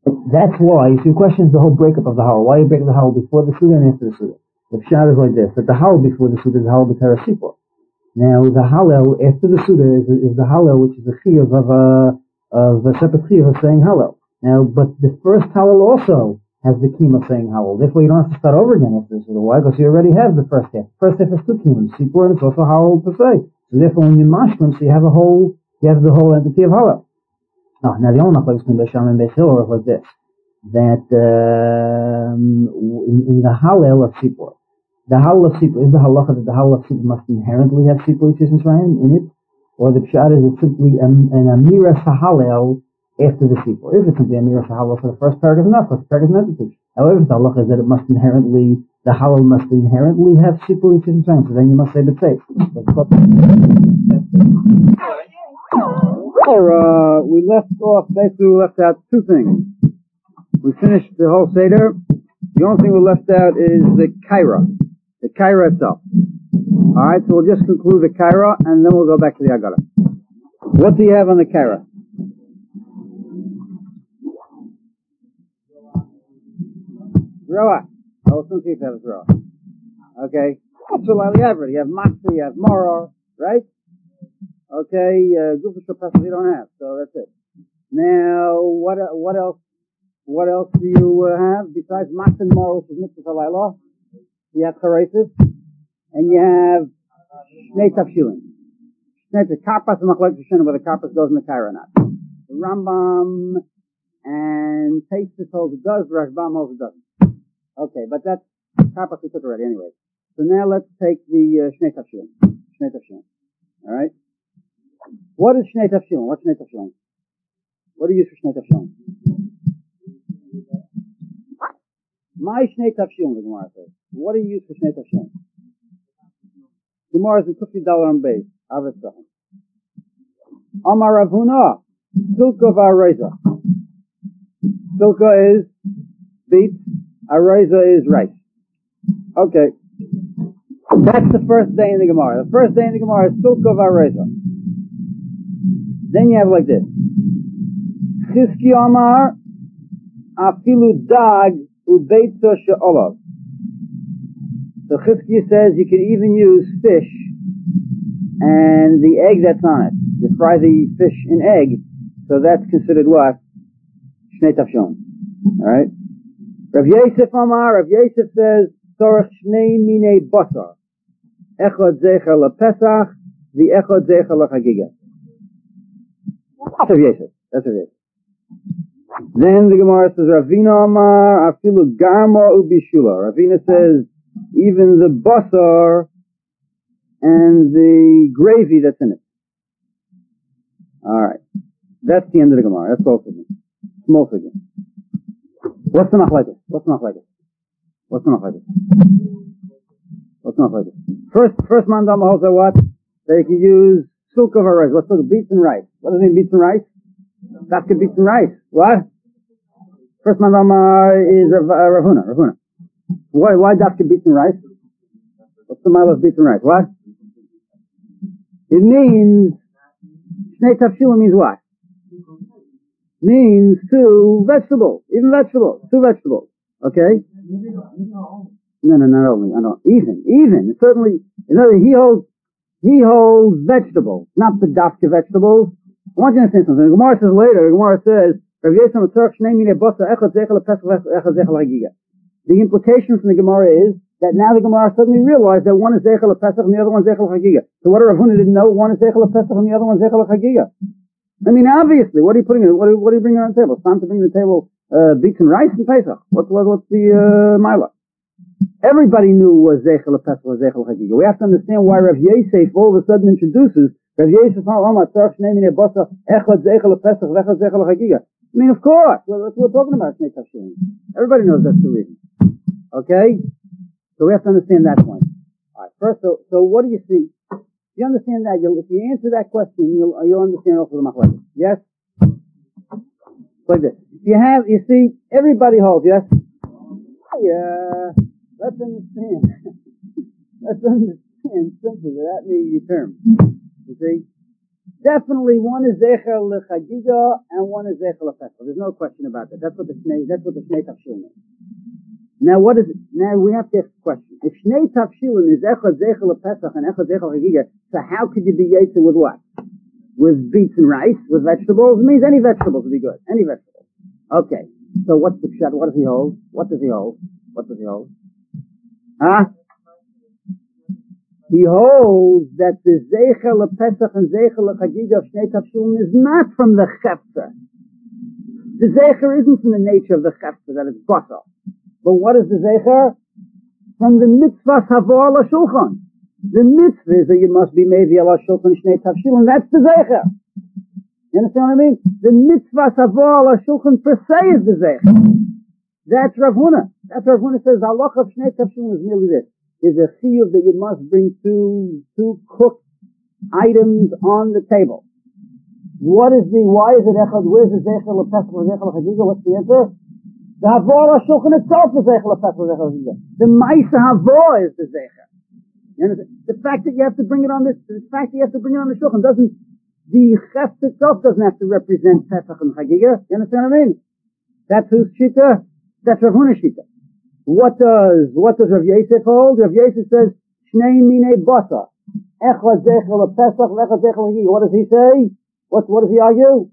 That's why, so the question is the whole breakup of the Hallel. Why are you breaking the Hallel before the Suda and after the Suda? The Pshat is like this, that the Hallel before the Suda is the Hallel B'Tera Sipur. Now, the Hallel after the Suda is the Hallel, which is the Chiyuv of a separate Chiyuv of saying Hallel. Now, but the first Hallel also has the Kiyum of saying Hallel. Therefore, you don't have to start over again after the Suda. Why? Because you already have the first half. First half is two Kiyum, Sipur, and it's also Hallel per se. So therefore, when you mashlim, so you have the whole entity of Hallel. Now the only place between Beis Shammai and Beis Hillel was this, that in the Hallel of Sipur, the Hallel of Sipur, is the halacha that the Hallel of Sipur must inherently have Sipur Yitzis Mitzrayim in it, or the Pshat is it simply an Amira Hallel after the Sipur? If it's simply Amira Hallel for the first paragraph, enough, because the paragraph is an entity. However, the halacha is that the Hallel must inherently have Sipur Yitzis Mitzrayim, so then you must say B'tzeif. We left out two things. We finished the whole Seder. The only thing we left out is the Kaira itself. Alright, so we'll just conclude the Kaira and then we'll go back to the Agada. What do you have on the Kaira? Zroa. I will soon see if you have a Zroa. Okay. That's what you have. You have Matzah, you have Moror, right? Okay, Gufus Shopasas you don't have, so that's it. Now, what else do you have besides Matzah and Moror, which is Mitzvah Halayla? You have Charesis, and you have Shnei Tafshilin. The Karpas and Machlek Shana, whether Karpas goes in the Kaira or not. The Rambam and Taisus holds it does, the Rashbam holds it doesn't. Okay, but that's Karpas we took already anyway. So now let's take the Shnei Tafshilin. Alright? What is Shnei Tafshilin? What's Shnei Tafshilin? What do you use for Shnei Tafshilin? My Shnei Tafshilin, the Gemara says. What do you use for Shnei Tafshilin? Gemara is in $50 on base. Avet Sachem. Amar Rav Huna. Silka v'areza. Silka is beets. Areza is rice. Okay. That's the first day in the Gemara. The first day in the Gemara is Silka v'areza. Then you have like this. Chizki Amar afilu dag ubeitza she'olav. So Chizki says you can even use fish and the egg that's on it. You fry the fish in egg, so that's considered what? Shnei Tafshilin. Alright? Rav Yosef Amar, Rav Yosef says, Tzorech shnei minei basar. Echad zecher lePesach, the echad zecher leChagiga. That's Rav Yosef. Then the Gemara says, Ravina Amar, afilu garma ubishula. Ravina says, even the basar and the gravy that's in it. Alright. That's the end of the Gemara. That's both of them. Small figure. What's the machlekes? First mandam holds that what? That you can use silk of rice. What's silk? Beets and rice. What does it mean, beets and rice? Dafka beets and rice. What? First mandam is Rav Huna. Why dafka beets and rice? What's the mile of beets and rice? What? It means Shnei Tafshilin means what? Means two vegetables. Even vegetables. Two vegetables. Okay? No, not only. Even. Certainly, he holds vegetables, not the dafka vegetables. I want you to understand something. The Gemara says later, the implication from the Gemara is that now the Gemara suddenly realized that one is Zeichel Pesach and the other one is Zeichel Chagiga. So what Rav Huna didn't know, one is Zeichel Pesach and the other one is Zeichel Chagiga. I mean, obviously, what are you putting in? What are you bringing on the table? It's time to bring to the table beets and rice and Pesach. What's the Mila? Everybody knew was Zeichel Pesach or Zeichel Chagiga. We have to understand why Rav Yosef all of a sudden introduces Rav Yosef Omar Tzarech Shnei Minei Basar Echad Zeichel Pesach Echad Zeichel Chagiga. I mean, of course, that's what we're talking about. Everybody knows that's the reason. Okay, so we have to understand that point. All right, first, so what do you see? If you understand that, if you answer that question, you'll understand also the machlekes. Yes, like this. You see, everybody holds. Yes. Yeah. Let's understand. Let's understand simply without needing your term. You see, Definitely one is Zecher L'Chagiga and one is Zecher L'Pesach. There's no question about that. That's what the Shnei Tafshilin is. Now what is it? Now we have to ask the question. If Shnei Tafshilin is Echad Zecher L'Pesach and Echad Zecher L'Chagiga, so how could you be Yetzer with what? With beets and rice? With vegetables? It means any vegetables would be good. Any vegetables. Okay. So what's the pshat? What does he hold? What does he hold? What does he hold? Huh? He holds that the Zecher L'Pesach and Zecher L'Chagiga of Shnei Tafshilin is not from the Chefza. The Zecher isn't from the nature of the Chefza, that it's basar. But what is the Zecher? From the mitzvah Havor Ala Shulchan. The mitzvah is that you must be made Ala Shulchan Shnei Tafshilin. That's the Zecher. You understand what I mean? The mitzvah Havor Ala Shulchan per se is the Zecher. That's Rav Huna. That's Rav Huna says, Halacha of Shnei Tafshilin is merely this. Is a chiyuv that you must bring two cooked items on the table. Why is it echad? Where's the Zecher L'Pesach or Zecher L'Chagiga? What's the answer? The Havor HaShulchan itself is Zecher L'Pesach or Zecher L'Chagiga. The Ma'isa Havor is the Zecher. You understand? The fact that you have to bring it on the Shulchan doesn't, the Cheft itself doesn't have to represent Pesach and Chagiga. You understand what I mean? That's whose shita? That's Rav Huna's shita. What does Rav Yosef hold? Rav Yosef says, Shnei Minei Basar. Echad Zecher L'Pesach, Echad Zecher L'Chagiga. What does he say? What does he argue?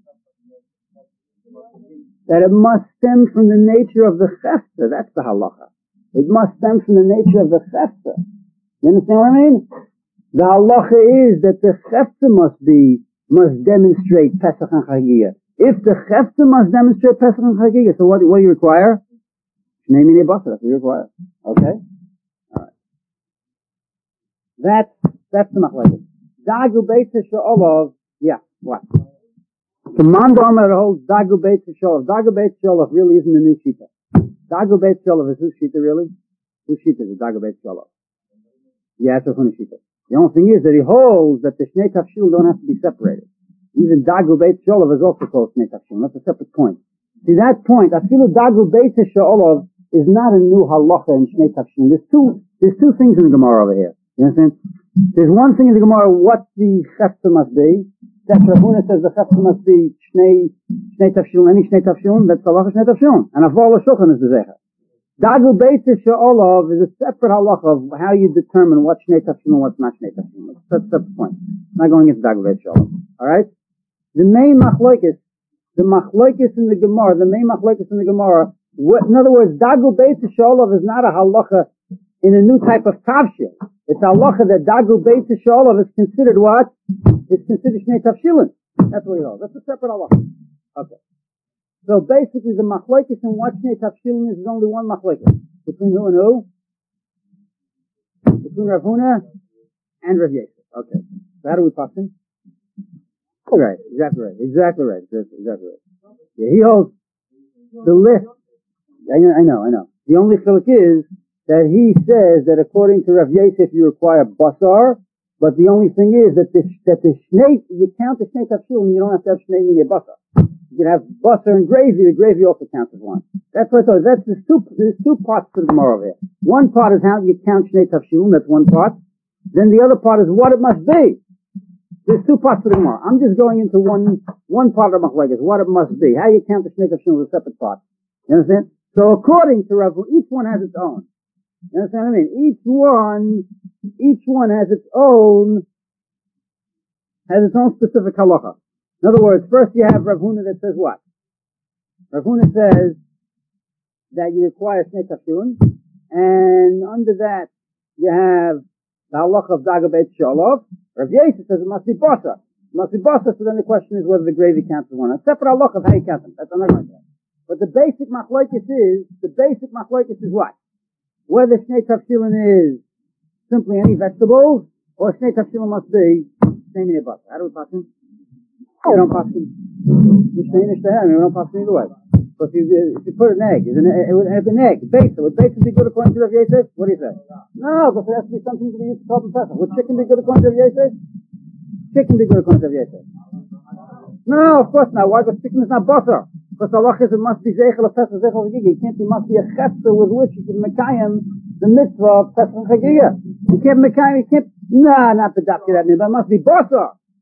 That it must stem from the nature of the Chefta. That's the halacha. It must stem from the nature of the Chefta. You understand what I mean? The halacha is that the Chefta must demonstrate Pesach and Chagiga. If the Chefta must demonstrate Pesach and Chagiga, so what do you require? Shnei Minei Basar, that's what you require. Okay? Alright. That's the machlekes. Dagu Beitz She'olov, yeah, what? The Mandormer holds Dagu Beitz She'olov. Dagu Beitz She'olov really isn't a new shita. Dagu Beitz She'olov is whose shita really? Whose shita is Dagu Beitz She'olov? Yeah, it's a Chuna shita. The only thing is that he holds that the Shnei Tafshilin don't have to be separated. Even Dagu Beitz She'olov is also called Shnei Tafshilin. That's a separate point. See, that point, I feel Dagu Beitz She'olov is not a new halacha in Shnei Tafshilin. There's two things in the Gemara over here. You understand? There's one thing in the Gemara, what the Chefta must be. That Rav Huna says the Chefta must be Shnei Tafshilin, any Shnei Tafshilin, that's halacha Shnei Tafshilin. And Havor HaShulchan is the Zecher. Dagu Beitz She'olov is a separate halacha of how you determine what's Shnei Tafshilin and what's not Shnei Tafshilin. That's a separate point. I'm not going into Dagu Beitz She'olov. Alright? The main machlokes in the Gemara, in other words, Dagu Beitz She'olov is not a halacha in a new type of tafshil. It's a halacha that Dagu Beitz She'olov is considered what? It's considered Shnei Tafshilin. That's what he holds. That's a separate halacha. Okay. So basically the machlokes in what Shnei Tafshilin is only one machlokes. Between who and who? Between Rav Huna and Rav Yosef. Okay. So how do we pass him? Right. Exactly right. Yeah, he holds the list. I know. The only chiluk is that he says that according to Rav Yosef you require basar, but the only thing is that the shnei, you count the Shnei Tafshilin, you don't have to have Shnei Minei Basar. You can have basar and gravy, the gravy also counts as one. That's what I thought. There's two parts to the Gemara over here. One part is how you count Shnei Tafshilin, that's one part. Then the other part is what it must be. There's two parts to the Gemara. I'm just going into one part of machlekes, what it must be. How you count the Shnei Tafshilin is a separate part. You understand? So according to Rav, each one has its own. You understand what I mean? Each one has its own specific halacha. In other words, first you have Rav Huna that says what? Rav Huna says that you require Shnei Tafshilin, and under that you have the halacha of Dagu Beitz She'olov. Rav Yosef says it must be basar. It must be basar, so then the question is whether the gravy counts as one. A separate halacha of how you count them. That's I'm not going to say. But the basic machlokes is what? Whether Shnei Tafshilin is simply any vegetables, or Shnei Tafshilin must be Shnei Minei Basar. How do we pass him? We don't pass him. We don't pass him either way. But if you put an egg, it would have an egg, base. Would base be good according to Rav Yosef? What do you say? No, but there has to be something to be used to call Pesach. Would chicken be good according to Rav Yosef? Chicken be good according to Rav Yosef? No, of course not. Why? Because chicken is not basar. Because Allah says it must be Zecher L'Pesach, Zecher L'Chagiga. It must be a chefta with which you can mekayim the mitzvah of Pesach and Chagiga. You can't mekayim, not the dafka that means, but it must be basar.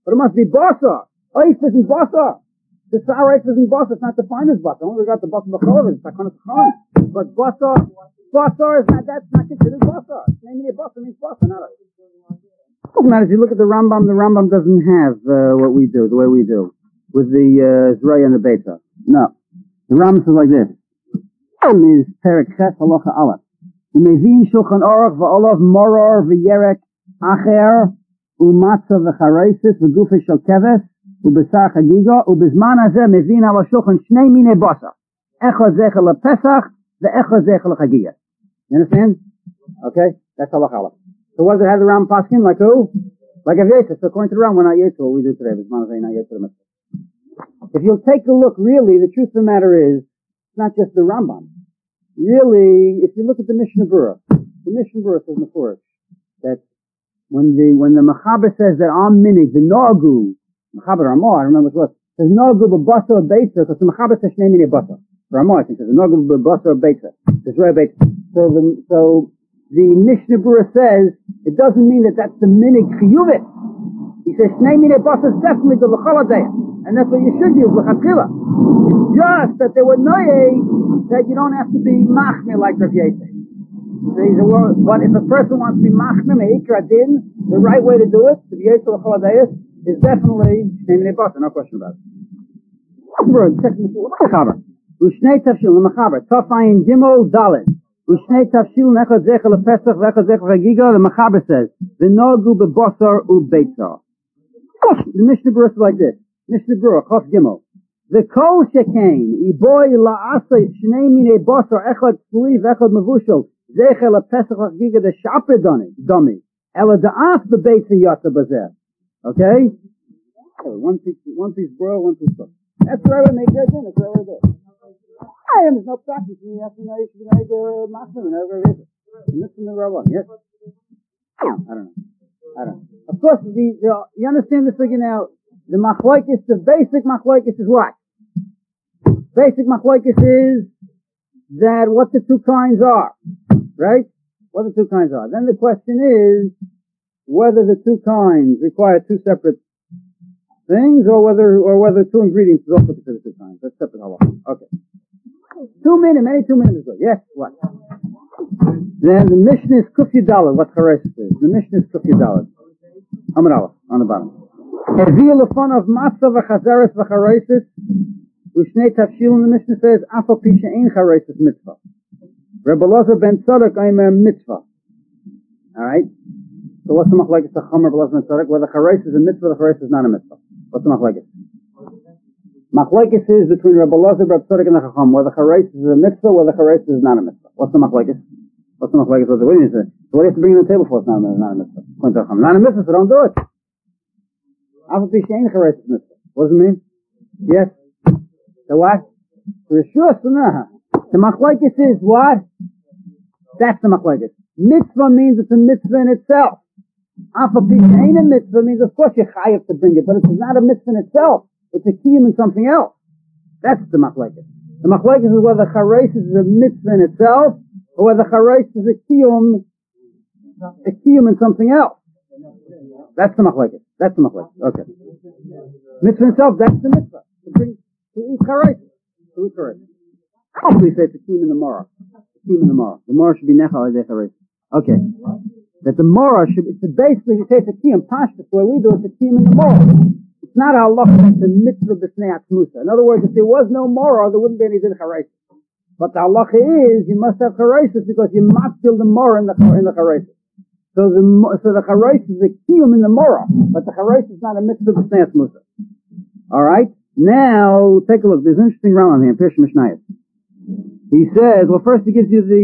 But it must be basar. Oif isn't basar. The Sa'areif isn't basar. It's not defined as basar. Only got the basar b'cholav. It's takonat chalan. But basar is not, that's not considered basar. Naming it basar means basar, not oif. Now, if you look at the Rambam doesn't have what we do, the way we do, with the Zraya and the Beta. No. The Rambam says like this. Is Perek Ches Halacha Aleph. Umezin Shulchan Aruch v'Olav Moror v'Yerek Acher u'Matzah v'Chareisis v'Gufe Shel Keves u'Besar Chagiga u'Bizman Hazeh Mevin Al Shulchan Shnei Minei Basar. Echad Zechel LePesach ve'Echad Zechel LeChagiga. You understand? Okay? That's Halacha Aleph. So what does it have the Ram Paskin? Like who? Like Avyetis. So according to the Ram, we're not yet to what we do today. B'Zman Hazeh not yet to the Mitzvah. If you'll take a look, really, the truth of the matter is, it's not just the Rambam. Really, if you look at the Mishnah Berurah, the Mishnah Berurah says Mefurish that when the Mechaber says that I'm minig, the Nagu, Mechaber Ramah, I remember what it was, says Nagu b'basa b'beitza, because the Mechaber says Shnei minei basa. Ramah, I think, says Nagu b'basa b'beitza. It's very basic. So the Mishnah Berurah says, it doesn't mean that that's the minig chiyuvit. He says Shnei minei basa is definitely the l'chaladeh. And that's what you should use, l'chatchila. It's just that there were noye that you don't have to be machmir like Rav Yosef. But if a person wants to be machmir, me'ikra din, the right way to do it, to be Yosef l'chaladeis, is definitely shnei minei basa, no question about it. Ushnei tafshil l'machaber, tafayin gimel dalet. Ushnei tafshil nechad zechel l'pesach v'echad zechel l'chagiga, the machaber says, v'nogu b'basar u'beitzar. The Mishnah Berurah is like this. Mishnah Berurah, Chaf Gimel. The kol shekain, iboy la'asay shnei minei basar, echad tzliv, echad mevushel, zechel l'pesach l'chagiga, the shaper dummy. Ela da'af b'beitza yata bazeh. Okay? One piece broil, one piece cook. That's the right way to make that in. That's the right way to do it. There's no practice. You have to know you should make a machmir whenever it is. And this is the Rabban, yes? I don't know. Of course, you understand this again now. The machlokes, the basic machlokes is what? Basic machlokes is that what the two kinds are, right? What the two kinds are. Then the question is whether the two kinds require two separate things, or whether two ingredients is also considered two kinds. That's separate halacha. Okay. 2 minutes, maybe 2 minutes ago. Yes, what? Then the Mishnah is Kuf Yudalad, what Charesis is. The Mishnah is Kuf Yudalad. Amud Aleph, on the bottom. Hevi lefon of matzah v'chazares v'chareisis u'shnei tafshil, and the Mishnah says afa pisha ein chareisis mitzvah. Rebbe Elazar ben Tzadok aimer mitzvah. All right. So what's the machlokes of Chamer Rebbe Elazar ben Tzadok? Whether chareisis is a mitzvah, the chareisis is not a mitzvah. What's the machlokes? Machlokes is between Rebbe Elazar ben Tzadok and the Chacham. Whether chareisis is a mitzvah, whether chareisis is not a mitzvah. What's the machlokes? What's the machlokes? What do you say? So what do you have to bring to the table for? It's not a mitzvah. Not a mitzvah, so don't do it. What does it mean? Yes. The what? The Rishus, no. The machlokes is what? That's the machlokes. Mitzvah means it's a mitzvah in itself. Afa pisha ain't a mitzvah means of course you're chayav to bring it, but it's not a mitzvah in itself. It's a kiyum in something else. That's the machlokes. The machlokes is whether chareisis is a mitzvah in itself, or whether chareisis is a kiyum in something else. That's the machlokes. That's the machlokes. Okay. Mitzvah itself, that's the mitzvah. To eat chareisis. To eat chareisis. Hopefully say it's a kiyum in the Morah. The Morah should be nechal as chareisis. Okay. That the Morah should, it's basically, if you say it's a kiyum, pashtus, the way we do it, it's a kiyum in the Morah. It's not a halacha, it's a mitzvah b'snei atzmusa. In other words, if there was no Morah, there wouldn't be any din chareisis. But the halacha is, you must have chareisis because you must build the Morah in the chareisis. So the chareisis is a kiyum in the Morah, but the chareisis is not a mitzvah b'snei atzmusa. Alright? Now, take a look. There's an interesting Rambam here, Pirush Mishnayos. He says, well, first he gives you the,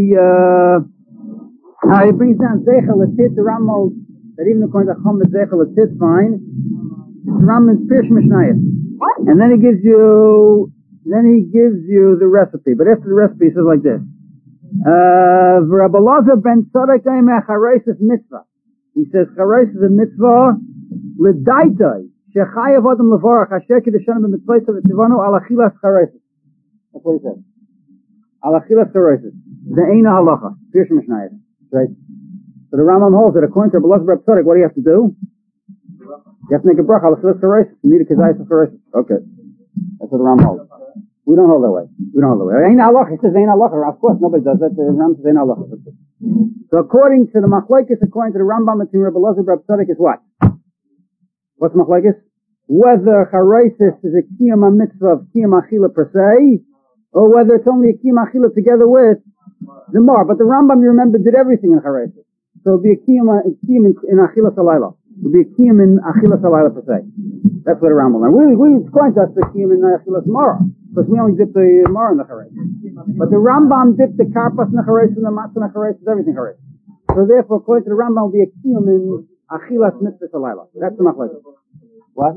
he brings down Zeichel Atit, the Rambam, that even according to Chum, Zeichel Atit, fine. The Rambam is Pirush Mishnayos. And then he gives you the recipe. But after the recipe, he says like this. Rebbe Elazar ben Tzadok aimer chareisis mitzvah. He says chareisis is a mitzvah l'daitai shechayav adam levarach asher kedeshanu b'mitzvayis v'tzivanu al achilas chareisis. That's what he says. Al achilas chareisis. The eina halacha. Pirush Mishnayos. Right. So the Rambam holds that according to Rebbe Elazar ben Tzadok, what do you have to do? You have to make a bracha al achilas chareisis. You need a kezayis of chareisis. Okay. That's what the Ram holds. We don't hold that way. Ain't halacha. It says ain't halacha. Of course, nobody does that. The Ram says ain't halacha. So according to the machlokes, according to the Rambam between Rabbi Elazar and Rabbi Tzadok is what? What's machlokes? Whether chareisis is a kiyum mitzvah of kiyum achila per se, or whether it's only a kiyum achila together with the mar. But the Rambam, you remember, did everything in chareisis. So it would be a kiyum in achila salayla. It would be a kiyum in achila salayla per se. That's what the Rambam. Now we explained to us the kiyum in achila mara, because we only dip the mar in the chareisis. But the Rambam dipped the karpas in the chareisis and the matzah in the chareisis, everything chareisis. So therefore, according to the Rambam, it will be a kiyum in achilas mitzvah salayla. That's the machlokes. What?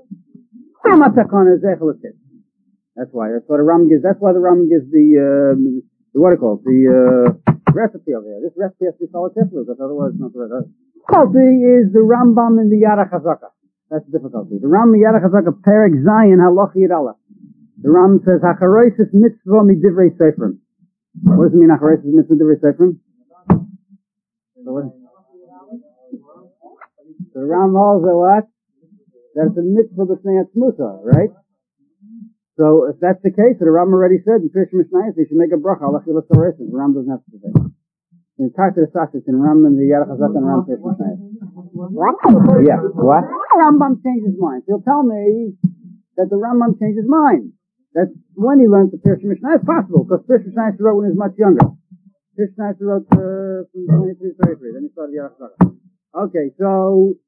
That's why. That's why the Rambam gives. That's why the Rambam gives the what do you call it? The recipe over there. This recipe has to be followed carefully, because otherwise it's not the right. Difficulty is the Rambam in the Yad HaChazaka. That's the difficulty. The Rambam in Yad HaChazaka, Perek Zayin Halacha Yud Aleph. The Rambam says Hachareisis mitzvah midivrei seifrim. What does it mean? Hachareisis mitzvah midivrei seifrim? So the Rambam holds that what? That's a mitzvah b'fnei atzmusa, right? So if that's the case, the Rambam already said in Pirush Mishnayos they should make a bracha al achilas chareisis. The Rambam doesn't have to say. In Tartar Sassis, in Rambam and the Yad HaChazaka and Rambam Pirush Mishnayos. Yeah, what? The Rambam changed his mind. He'll tell me that the Rambam changed his mind. That's when he learned the Pirush Mishnayos. It's possible, because Pirush Mishnayos wrote when he was much younger. Pirush Mishnayos wrote from 23 to 33. Then he started the Yad HaChazaka. Okay, so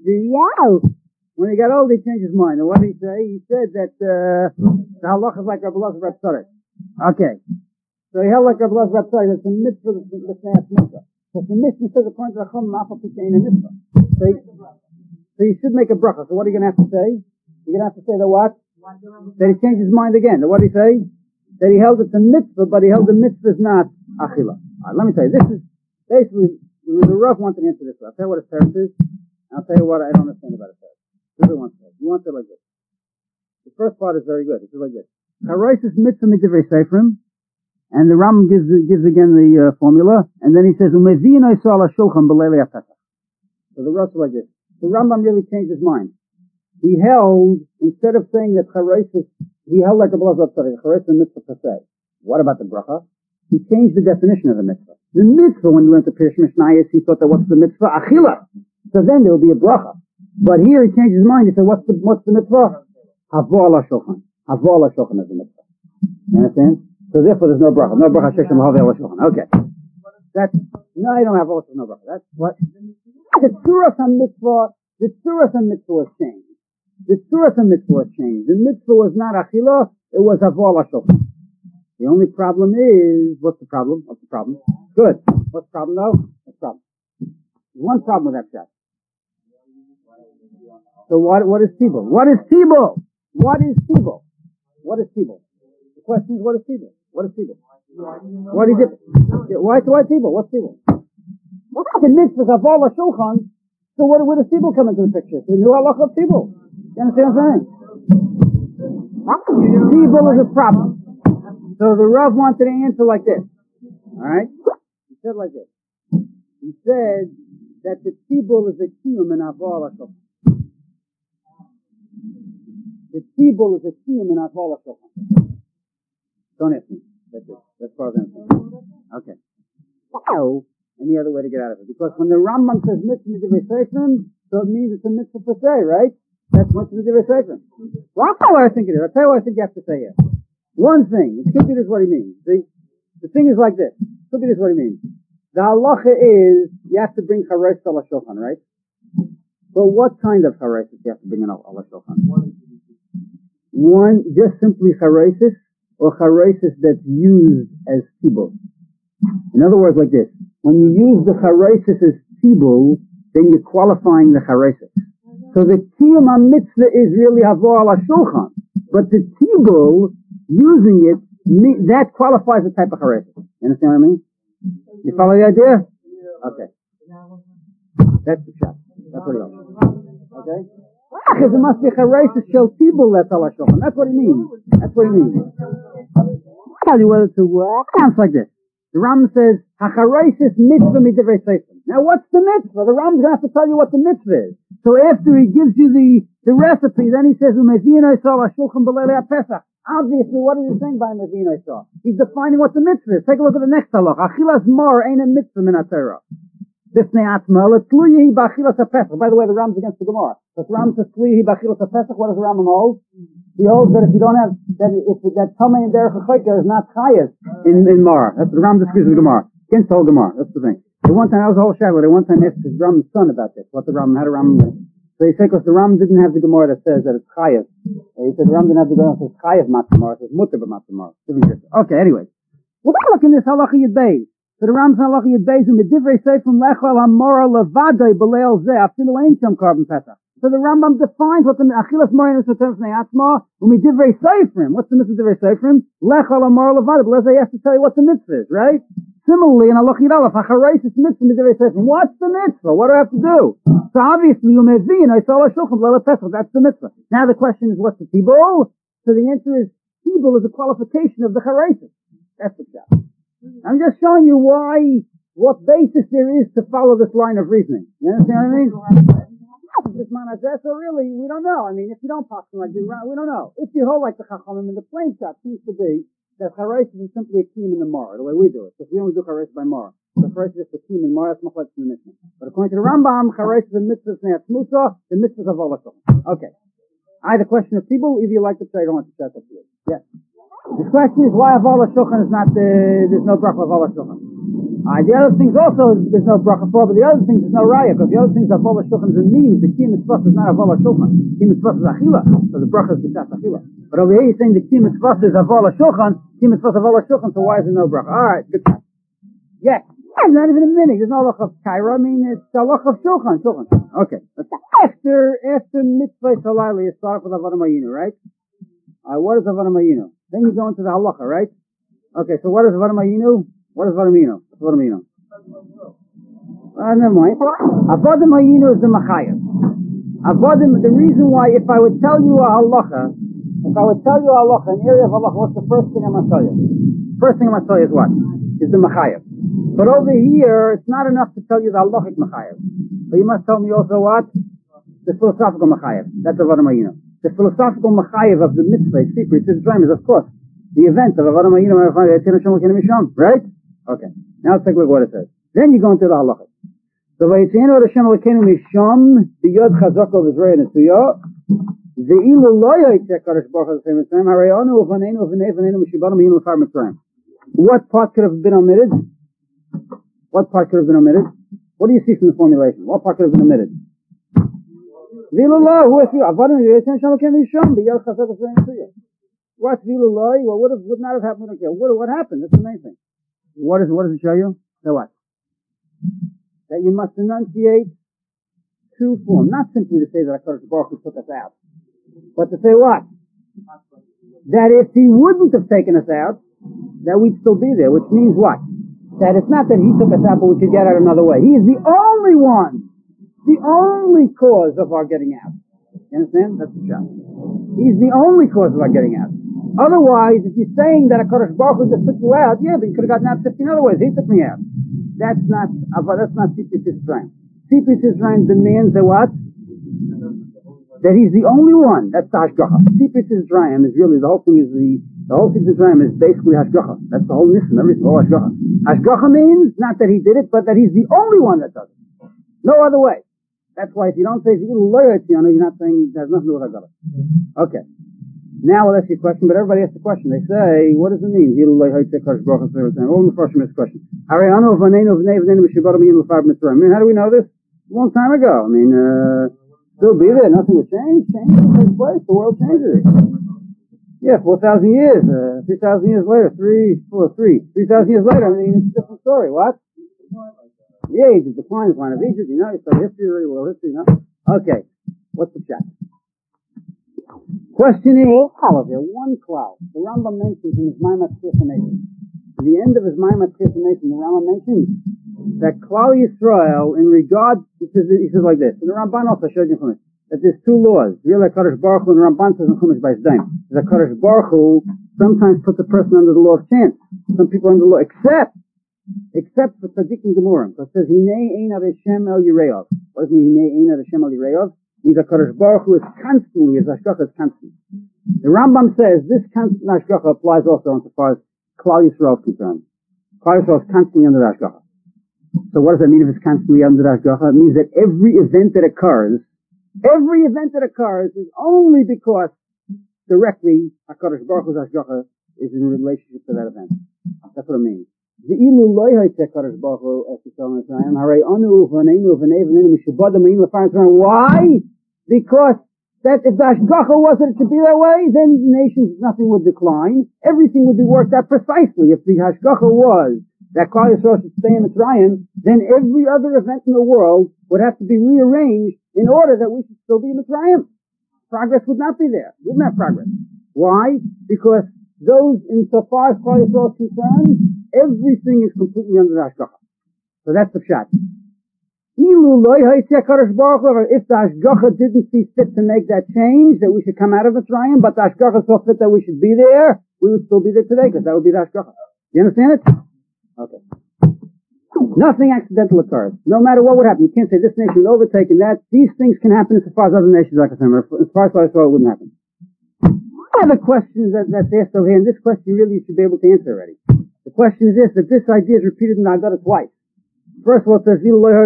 when he got old, he changed his mind. And what did he say? He said that the halacha is like Rabbi Elazar Rabbi Tzadok. Okay. So he held like Rabbi Elazar Rabbi Tzadok. It's a mitzvah that's mitzvah. So the mitzvah says according to the Chum, ma'afal pikein a mitzvah. So you should make a bracha. So what are you going to have to say? You're going to have to say the what? That he changed his mind again. What did he say? That he held it's a mitzvah, but he held the mitzvah is not achila. Alright, let me tell you. This is basically, the Rav wanted to answer this. I'll tell you what a teretz is, and I'll tell you what I don't understand about a teretz. This is what you want to like this. The first part is very good. It's like this. Chareisis mitzvah midivrei seifrim, and the Rambam gives again the formula, and then he says umezino yisrael hashulchan b'leilei hapesach. So the rest is like this. The Rambam really changed his mind. He held, instead of saying that chareisis, he held like a blazar tzaddik, chareisis mitzvah per se. What about the bracha? He changed the definition of the mitzvah. The mitzvah, when he went to Pirush Mishnayos, he thought that what's the mitzvah? Achila. So then there will be a bracha. But here he changed his mind. He said, what's the mitzvah? Havo ala shulchan. Havo ala shulchan is the mitzvah. You understand? So therefore there's no bracha. No bracha sheshem havo ala shulchan. Okay. No, you don't have also no bracha. That's what? The tzuras ha-mitzvah, was changed. The tzuras ha-mitzvah was changed. The mitzvah was not achila, it was havo ala shulchan. The only problem is, what's the problem? Good. What's the problem though? What's the problem? There's one problem with that shot. So what is Tibul? What is Tibul? The question is, what is Tibul? What is it? Why Tibul? What's Tibul? Well, the mitzvahs of all the shulchan. So where does Tibul come into the picture? The new halacha of Tibul. You understand what I'm saying? Tibul is a problem. So the Rav wanted to answer like this. Alright? He said like this. He said that the Tibul is a kiyum in Aval HaShulchan. The Tibul is a kiyum in Aval HaShulchan. Don't ask me. That's it. That's far as I'm saying. Okay. How? Any other way to get out of it? Because when the Rambam says mitzvah midivrei seifrim, so it means it's a mitzvah per se, right? That's mitzvah midivrei seifrim. Well, that's what I think it is. I'll tell you what I think you have to say here. One thing. It could be this what he means. The thing is like this. It could be this what he means. The halacha is you have to bring chareisis al shulchan, right? So what kind of chareisis you have to bring al shulchan? One, just simply chareisis, or chareisis that's used as tibul. In other words, like this. When you use the chareisis as tibul, then you're qualifying the chareisis. So the kiyum mitzvah is really havo al shulchan, but the tibul, using it, that qualifies the type of chareisis. You understand what I mean? You follow the idea? Okay. That's the shot. That's what he means. Okay? Because it must be chareisis shel tibul that's al shulchan. That's what he means. I'll tell you whether to work. Sounds like this. The Rambam says, hachareisis mitzvah midivrei seifrim. Now what's the mitzvah? The Rambam's going to have to tell you what the mitzvah is. So after he gives you the recipe, then he says, obviously, what is he saying by Mevin Oisah? He's defining what the mitzvah is. Take a look at the next halach. Achilas mar ain't a mitzvah min ha-Torah. By the way, the Ram's against the Gemara. Because Ram says Tluyi b'achilas ha-Pesach, what does the Ram hold? He holds that if you don't have, that Tamei and Derech HaChoyka is not chayav in Mar. That's the Ram disagrees with the Gemara. Against the whole Gemara. That's the thing. The one time, that was a whole shadow. They one time asked his Ram's son about this. What the Ram, how the Ram, so he said, because the Ram didn't have the Gemara that says that it's chayav. He said the Ram didn't have the Gemara that says chayav matzamar. It says mutter b'matzamar. Okay, anyway. We'll look in this halacha yud beis. So the Ram's halacha yud beis, and the divrei say from lechol hamora levadai b'leil zeh, afilu ein sham carbon pesach. So the Rambam defines what the achilas morin is for terms ne'atzma, umi divrei say for him. What's the mitzvah divrei say for him? Lechol hamora levadai, but he has to tell you what the mitzvah is, right? Similarly, in halacha yud aleph, hachareis is mitzvah divrei say for him. What's the mitzvah? What do I have to do? So obviously, you may be, and I saw a shulchan b'leil pesach, that's the mitzvah. Now the question is, what's the tibul? So the answer is, tibul is a qualification of the chareisis. That's the shot. I'm just showing you what basis there is to follow this line of reasoning. You understand what I mean? This manazeh, so really, we don't know. I mean, if you don't pass them like this, we don't know. If you hold like the chachamim, in the plain shot seems to be that chareisis is simply a kiyum in the mar, the way we do it. Because we only do chareisis by mar. The chareisis is the kiyum in mar, that's machlekes in the Mishnah. But according to the Rambam, chareisis is a mitzvah sneat musa, the mitzvah of Allah. Okay. I had a question of people. If you like to say, I don't want to set up to it. Yes. The question is why Avala Shulchan is not, there's no bracha of Avala Shulchan. The other things also, there's no bracha for, but the other things there's no raya, because the other things Avala Shulchan is a means, the Kiyum Mitzvah is not Avala Shulchan. Kiyum Mitzvah is Achila, so the bracha is B'shas Achila. But over here he's saying the Kiyum Mitzvah is Avala Shulchan, Kiyum Mitzvah is Avala Shulchan, so why is there no bracha? Alright, good time. Yes. Not even a minute. There's no halach of Kaira. I mean, it's the halach of Shulchan. Okay. After Mitzvah Salayli, you start with Avodah Mayinu, right? What is Avodah Mayinu? Then you go into the halacha, right? Okay, so what is Avodah Mayinu? What is Avodah Mayinu? Avodah Mayinu. Never mind. Avodah Mayinu is the Machayev. The reason why, if I would tell you a halacha, an area of halacha, what's the first thing I'm going to tell you? First thing I'm going to tell you is what? Is the Machayev. But over here, it's not enough to tell you the halachic Machayev. But you must tell me also what? The philosophical Machayev. That's Avodah Mayinu. The philosophical Machayev of the mitzvah, secret, is of course, the event of Avodah Mayinu, right? Okay. Now let's take a look at what it says. Then you go into the halacha. So, Vayitzenu Hashem Elokeinu Misham, b'yod chazaka v'zrei nesuya, ve'ilu lo yitzeh Kadosh Baruch Hu l'shem Mitzrayim, harayanu u'vaneinu u'vanei m'shibanu miyinu l'far Mitzrayim. What part could have been omitted? What do you see from the formulation? What part could have been omitted? V'ilullah, who is you? Avadim Vayitzenu Hashem Elokeinu Misham, b'yod chazaka v'zrei nesuya. What's v'ilullah? Well, would not have happened? Okay, what happened? That's the main thing. What does it show you? So what? That you must enunciate two forms. Not simply to say that HaKadosh Baruch Hu took us out, but to say what? That if He wouldn't have taken us out, that we'd still be there, which means what? That it's not that He took us out, but we could get out another way. He is the only one, the only cause of our getting out. You understand? That's the shot. He's the only cause of our getting out. Otherwise, if you're saying that HaKadosh Baruch Hu just took you out, yeah, but you could have gotten out 15 other ways. He took me out. That's not Tzipis Yisrael. Tzipis Yisrael demands that what? That He's the only one. That's the Hashgacha. Tzipis Yisrael is really, the whole thing is Tzipis Yisrael is basically Hashgacha. That's the whole mission, everything, all Hashgacha. Hashgacha means not that He did it, but that He's the only one that does it. No other way. That's why if you don't say Z'ilu Lo Yotzianu, you're not saying it has nothing to do with Hashgacha. Okay. Now we'll ask you a question, but everybody asks the question. They say, what does it mean? All the Mepharshim ask the question. How do we know this? A long time ago. I mean, still be there. Nothing would change. Change takes place. The world changes. Yeah, 4,000 years. 3,000 years later. 3,000 years later. I mean, it's a different story. What? The age of decline of Egypt. You know, you study history, world history. You know. Okay. What's the chat? Question A, all of it, one cloud. The Rambam mentions in his Maimat Tzifanation. At the end of his Maimat Tzifanation, the Rambam mentions that Klal Yisrael, in regard, he says like this, and the Ramban also showed you Chumash, that there's two laws. Really, HaKadosh Baruch Hu, and the Ramban says in Chumash by Zdaim, that HaKadosh Baruch Hu sometimes puts a person under the law of chance. Some people under the law, except except for Tzaddik and Gemurim. So it says, Hinei ein ad Hashem el Yireov. What does it mean, Hinei ein ad Hashem el Yireov? Means HaKadosh Baruch Hu is constantly, his Hashgacha is constant. The Rambam says this constant Hashgacha applies also insofar as Klal Yisrael is concerned. Klal Yisrael is constantly under the Hashgacha. So what does that mean if it's constantly under the Hashgacha? It means that every event that occurs is only because directly HaKadosh Baruch Hu's Hashgacha is in relationship to that event. That's what it means. Why? Because that if the Hashgacha was that it should be that way, then the nations, nothing would decline. Everything would be worked out precisely. If the Hashgacha was that Klal Yisrael should stay in Mitzrayim, then every other event in the world would have to be rearranged in order that we should still be in Mitzrayim. Progress would not be there. We wouldn't have progress. Why? Because those, insofar as Klal Yisrael is concerned, everything is completely under the Hashgacha. So that's the pshat. If the Hashgacha didn't see fit to make that change, that we should come out of Mitzrayim, but the Hashgacha saw fit that we should be there, we would still be there today, because that would be the Hashgacha. You understand it? Okay. Nothing accidental occurs. No matter what would happen. You can't say this nation would overtake and that. These things can happen as far as other nations are concerned. As far as I saw, it wouldn't happen. One of the questions that's asked over here, and this question really you should be able to answer already. The question is this, that this idea is repeated in Haggadah twice. First of all, it says,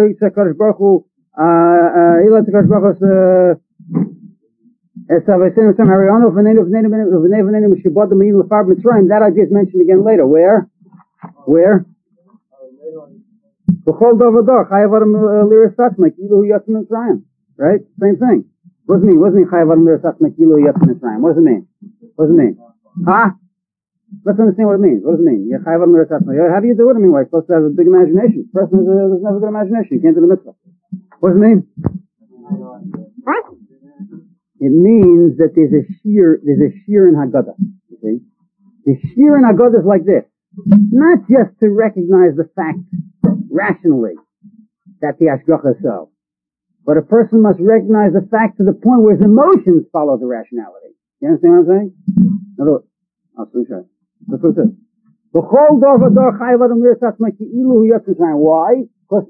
that idea is mentioned again later. Where? Right? Same thing. What does it mean? What does it mean? Huh? Let's understand what it means. What does it mean? How do you do it? I mean, you're supposed to have a big imagination. The person doesn't have a good imagination. You can't do the mitzvah. What does it mean? It means that there's a shear in Haggadah. You see? The shear in Haggadah is like this. Not just to recognize the fact rationally that the Hashgacha is so, but a person must recognize the fact to the point where his emotions follow the rationality. You understand what I'm saying? In other words, that's what it says. Why? Because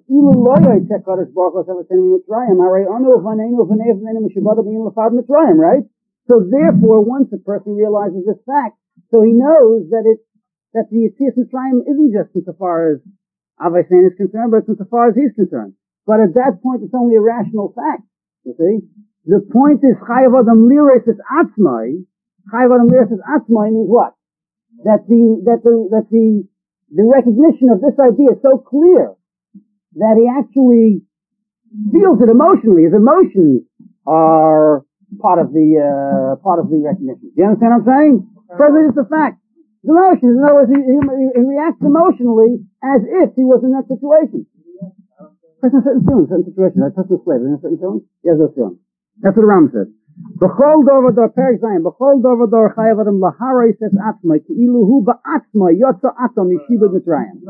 right? So therefore, once a person realizes this fact, so he knows that the Yetzias Mitzrayim isn't just insofar as Avay Sein is concerned, but it's insofar as he's concerned. But at that point, it's only a rational fact. You see? The point is, Chayav Adam Liris is Atzmai. Chayav Adam Liris is Atzmai means what? That the recognition of this idea is so clear that he actually feels it emotionally. His emotions are part of the recognition. Do you understand what I'm saying? Because it's a fact. His emotions, in other words, he reacts emotionally as if he was in that situation. Person has certain feelings, certain situations. That person is slave. Isn't certain feelings? He has those feelings. That's what the Rambam said. B'chol dor v'dor perik zayin. B'chol dor v'dor chayav adam laharay says atzmai ki ilu hu ba'atzmai yotza atom yishibud mitzrayim.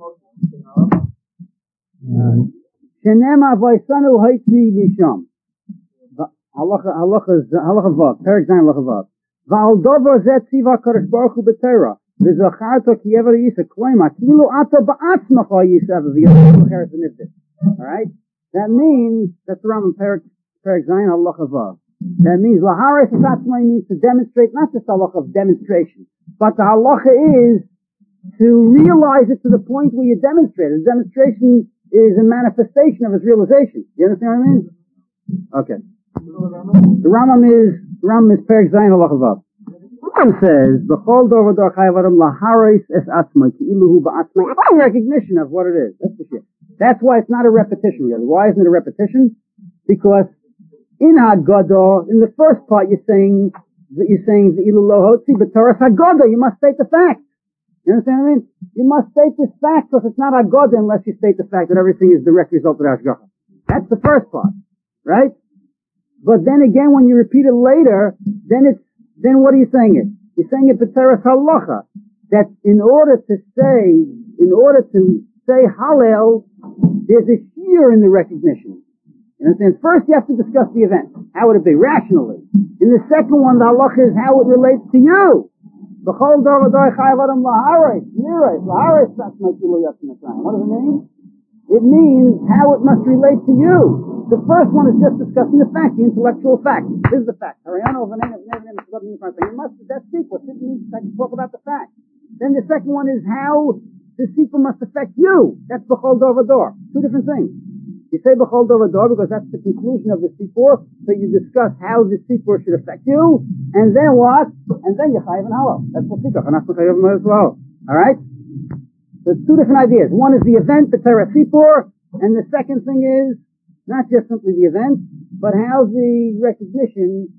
Shenema v'aisanu haitzi misham. Halacha vav. Perik zayin halacha vav. V'al dover zet tziva kadosh baruch hu b'teira. V'zacharto ki yever yisa kloima. Ki ilu ato ba'atzmacha yisav v'yotza l'cheres v'niftis. Alright? That means, that's the Rambam Perik Zayin halacha vav. That means laharis atzmai means to demonstrate, not just halacha of demonstration, but the halacha is to realize it to the point where you demonstrate it. The demonstration is a manifestation of its realization. You understand what I mean? Okay. The Rambam is Perik Zayin halacha vav. The Rambam says, "B'chol dor v'dor chayav adam laharis es atzmai ki iluhu ba'atzmai." Recognition of what it is. That's the shit. That's why it's not a repetition, really. Why isn't it a repetition? Because in Haggadah, in the first part, you're saying the ilu lo hotzi, but Torah Haggadah, you must state the fact. You understand what I mean? You must state this fact, because it's not Haggadah unless you state the fact that everything is direct result of Hashgacha. That's the first part, right? But then again, when you repeat it later, then what are you saying it? You're saying it b'teres halacha, that in order to say Hallel, there's a shear in the recognition. You understand? First you have to discuss the event. How would it be? Rationally. In the second one, the halacha is how it relates to you. B'chol dor v'dor chayav adam laharis, mirais, laharis that's make you loyat in the time. What does it mean? It means how it must relate to you. The first one is just discussing the fact, the intellectual fact. This is the fact. Ariano of the name of you must, that's sequel. It means to talk about the fact. Then the second one is how the sequel must affect you. That's b'chol dor v'dor. Two different things. You say b'chol dor v'dor because that's the conclusion of the sipur, so you discuss how the sipur should affect you, and then what? And then you chayiv and halal. That's what sikach, and that's what chayiv as well. Alright? So it's two different ideas. One is the event, the Torah sipur, and the second thing is not just simply the event, but how the recognition,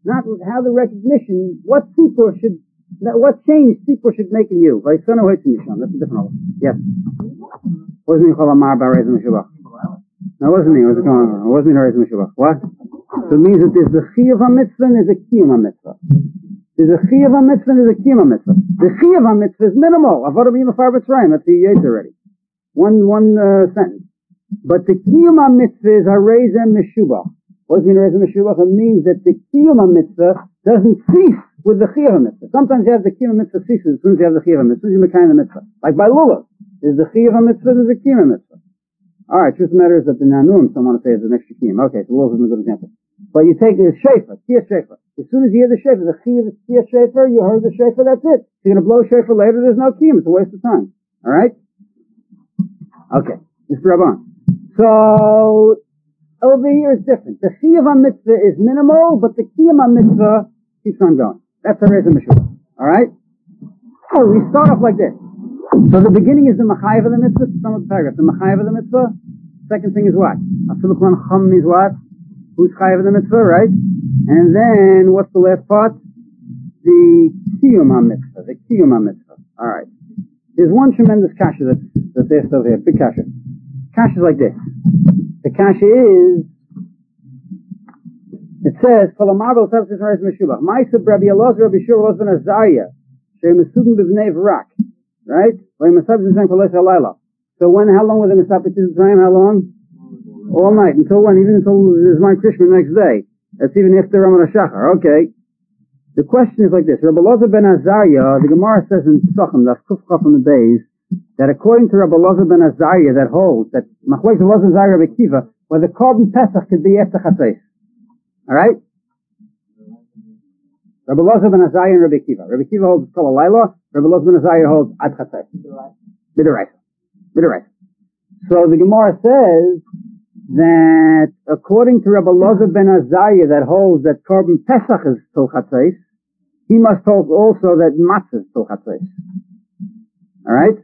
what sipur should, what change sipur should make in you. That's a different one. Yes. What does it mean? No, it wasn't me. What's going on? It wasn't me. What? So it means that there's the chiyuv mitzvah and there's a kiyum mitzvah. There's a chiyuv mitzvah and there's a kiyum mitzvah. The chiyuv mitzvah is minimal. Avodah b'yimafar b'tzrayim. That's the yetz already. One sentence. But the kiyum mitzvah is harezem meshubach. What does it mean harezem meshubach? It means that the kiyum mitzvah doesn't cease with the chiyuv mitzvah. Sometimes you have the kiyum mitzvah ceases as soon as you have the chiyuv mitzvah. As soon as you make the mitzvah. Like by lulav. There's the chiyuv mitzvah, there's the kiyum mitzvah. Alright, truth of the matter is that the nanun, some want to say, is an extra kiyum. Okay, so lulav is a good example. But you take the shofar, kiyas shofar. As soon as you hear the shofar, the chiyuv is kiyas shofar, you heard the shofar, that's it. If you're going to blow shofar later, there's no kiyum. It's a waste of time. Alright? Okay, Mr. Rabban. So, over here is different. The chiyuv mitzvah is minimal, but the kiyum mitzvah keeps on going. That's the reason Meshuvah. Alright? So, we start off like this. So the beginning is the machayev of the mitzvah, some of the paragraph. The machayev of the mitzvah. Second thing is what? Afilu chum is what? Who's chayev of the mitzvah, right? And then what's the last part? The kiyum mitzvah. The kiyum mitzvah. All right. There's one tremendous kasha that's there still here. Big kasha. Kasha is like this. The kasha is. It says, "Kol ha'marvel tefes reis meshubach." Ma'aseh Rabbi Elazar Rabbi Shur was ben Azariah. She'em mesudin b'vnei v'rak. Right? So when, how long was the Misafet time? How long? All night. Until when? Even until Zman Krishma the next day. That's even after Ramat HaShachar. Okay. The question is like this. Rabbi Elazar ben Azariah, the Gemara says in Pesachim, that's Kufchaf on the days, that according to Rabbi Elazar ben Azariah, that holds, that Machlokes Elazar Azariah Rabbi Kiva, where the Korban Pesach could be after Chatzos. Alright? Rabbi Elazar ben Azariah and Rabbi Kiva. Rabbi Kiva holds Kol HaLayla. Rabbi Elazar ben Azariah holds Ad Chatzos. B'deraisa. So the Gemara says that according to Rabbi Elazar ben Azariah that holds that Korban Pesach is till Chatzos, he must hold also that Matzah is till Chatzos. Alright?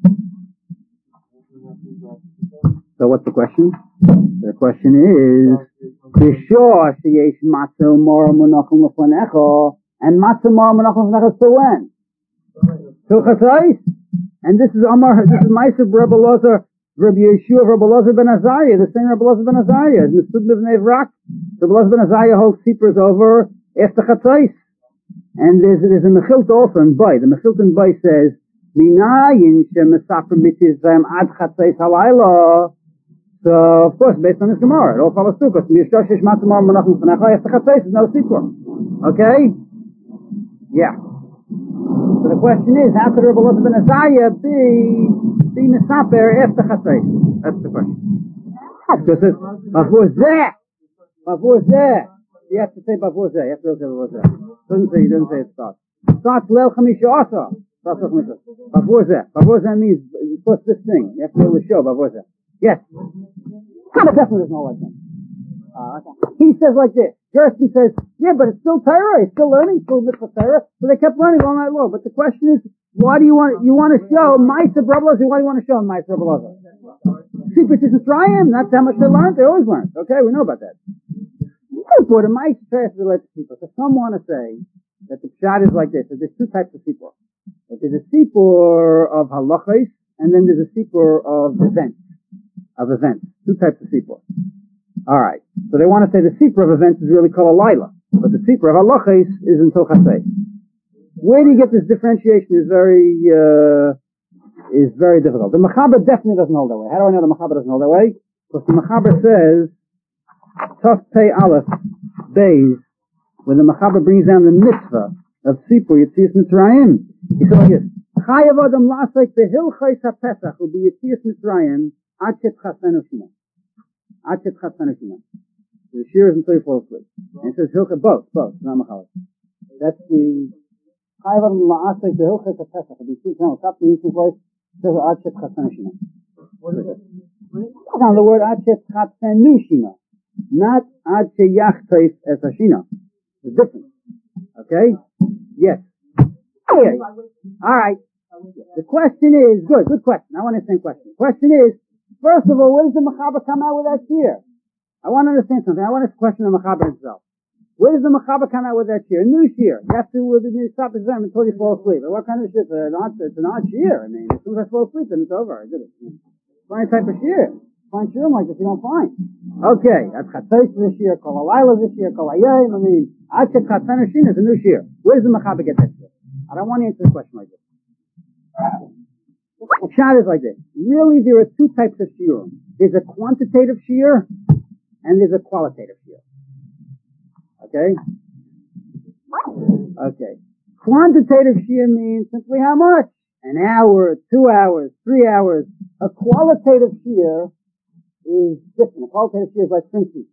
So what's the question? The question is, B'shor sheyesh matzah mora monachim lefanecha, and matzah mora monachim lefanecha till when? Till Chatzos? And this is Ma'aseh Rabbi Elazar, Rabbi Yeshua, Rabbi Elazar ben Azariah, the same Rabbi Elazar ben Azariah. Mesud b'vnei v'rak. Rabbi Elazar ben Azariah holds sipers over after Chatzos. And there's a Mechilta also in Bay. The Mechilta in Bay says, Minayin she'mesaper mitzvahim ad Chatzos halayla. So, of course, based on this Gemara, it all follows through, because B'shor sheyesh matzah mora monachim lefanecha, after Chatzos is no sipur. Okay? Yeah. So the question is, how could Rabbi Elazar ben Azariah be Mesaper after Chatzos? That's the question. Because it's Bavur Zeh. You have to say Bavur Zeh. You have to say Bavur Zeh. He doesn't say it starts. It starts Leil Chamisha Asa. Bavur Zeh. Bavur Zeh means, what's this thing? You have to be able to show Bavur Zeh. Yes. Kind of definitely doesn't know like that. Okay. He says like this. Gersten says, yeah, but it's still Torah. It's still learning, still mitzvah Torah. So they kept learning all night long. But the question is, why do you want to show Ma'aseh Rabbi Elazar? Why do you want to show Ma'aseh Rabbi Elazar? Secret isn't trying. That's how much they learned. They always learned. Okay, we know about that. But a Ma'aseh Torah relates to people. So some want to say that the pshat is like this. That there's two types of sipur. That there's a sipur of halachos, and then there's a sipur of events. Two types of sipur. Alright. So they want to say the sipur of events is really called a laila. But the sipur of halachos is until Chatzos. Where do you get this differentiation is very difficult. The Mechaber definitely doesn't hold that way. How do I know the Mechaber doesn't hold that way? Because the Mechaber says, Taf Pei Aleph, Beis, when the Mechaber brings down the mitzvah, of Sipur Yetzias Mitzrayim. He said like this, Chayav Adam Lasek Behilchos HaPesach Ubi Yetzias Mitzrayim Ad Shetchatzenu Shina. Ad Shetchatzenu Shina. The shears until you fall asleep. And it says Hilchah, both, not Machalik. That's the Chayav Adam Lasek Behilchos HaPesach Ubi Yetzias Mitzrayim. Stop the Yetzias voice. It says Ad Shetchatzenu Shina. Now the word Ad Shetchatzenu Shina, not Ad Sheyachtois Es Hashina. It's different. Okay? Yes. Okay. All right. The question is, good question. I want to understand the question. The question is, first of all, where does the Mechaber come out with that shear? I want to understand something. I want to question the Mechaber himself. Where does the Mechaber come out with that shear? A new shear. You have to stop exam until you fall asleep. What kind of shear? It's an odd shear. I mean, as soon as I fall asleep, then it's over. I did it. Find a type of shear. Find shear like this you don't find. Okay. That's Chatzos this year. Kol Halayla this year. Kol Hayom. I mean, Ad Shetchatzenu Shina is a new shear. Where does the Mechaber get that shear? I don't want to answer the question like this. The shot is like this. Really, there are two types of shear. There's a quantitative shear and there's a qualitative shear. Okay? Okay. Quantitative shear means simply how much? An hour, 2 hours, 3 hours. A qualitative shear is different. A qualitative shear is like, for instance,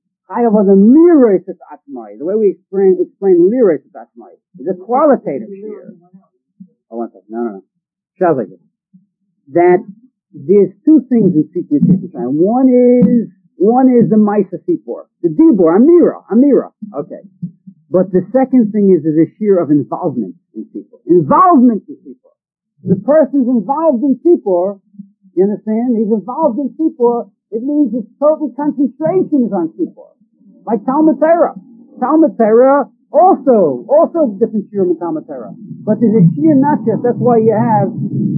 the way we explain lireis atzmai is a qualitative shear. Oh, one second. No. Sounds like this. That there's two things in Sipur Yetzias Mitzrayim. One is the Maisa Sipur, the Dibur, Amira. Okay. But the second thing is a shear of involvement in Sipur. Involvement in Sipur. The person's involved in Sipur. You understand? He's involved in Sipur. It means his total concentration is on Sipur. Like Talmud Torah. Talmud Torah also different shear in Talmud Torah. But there's a shear not just, that's why you have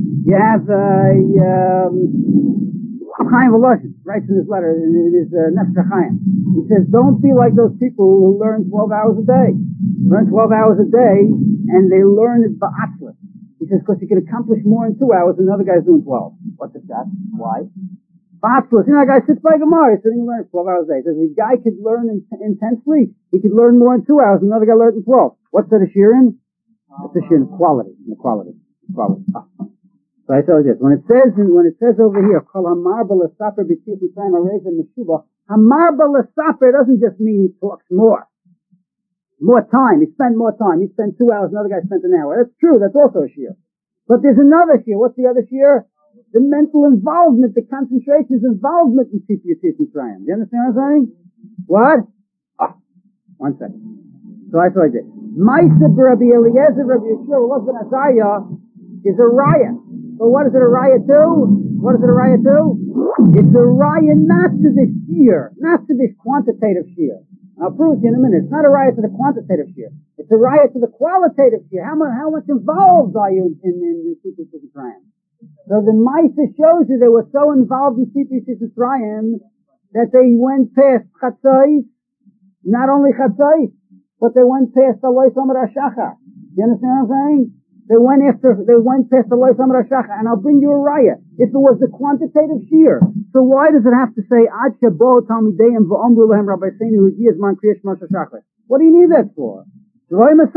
Chaim Volozhin writes in his letter, in his Nefesh HaChaim. He says, don't be like those people who learn 12 hours a day. Learn 12 hours a day, and they learn it ba'atzlis. He says, because you can accomplish more in 2 hours than another guy's doing 12. What's the shot? Why? Ba'atzlis. You know, a guy sits by Gemara, he's sitting and learns 12 hours a day. He says, the guy could learn intensely, he could learn more in 2 hours than another guy learned in 12. What's that a shear in? It's a shear in quality. So I tell you this, when it says over here, Kol Hamar B'Lesaper B'Yetzias Mitzrayim Areza Meshuba, Hamar B'Lesaper doesn't just mean he talks more time, he spent more time, he spent 2 hours, another guy spent an hour. That's true, that's also a shear. But there's another shear. What's the other shear? The mental involvement, the concentration's involvement in Sipur Yetzias Mitzrayim. Do you understand what I'm saying? What? One second. So I tell you this. Ma'aseh Rabbi Eliezer, Rabbi Yeshua, Rav ben Azariah is a raya. So what is it a raya to? It's a raya not to this shear, not to this quantitative shear. I'll prove it to you in a minute. It's not a raya to the quantitative shear. It's a raya to the qualitative shear. How much involved are you in Sipur Yetzias Mitzrayim? So the Maisa shows you they were so involved in Sipur Yetzias Mitzrayim that they went past Chatzos, not only Chatzos, but they went past the Lois Amar HaShachar. You understand what I'm saying? They went past the Lois Amar HaShachar, and I'll bring you a raya. If it was the quantitative shear, so why does it have to say Ad Shebo Talmideim V'Omru Lehem Rabbi Seinu Hugiyaz Man Kriyash Moshe Shachar? What do you need that for? That's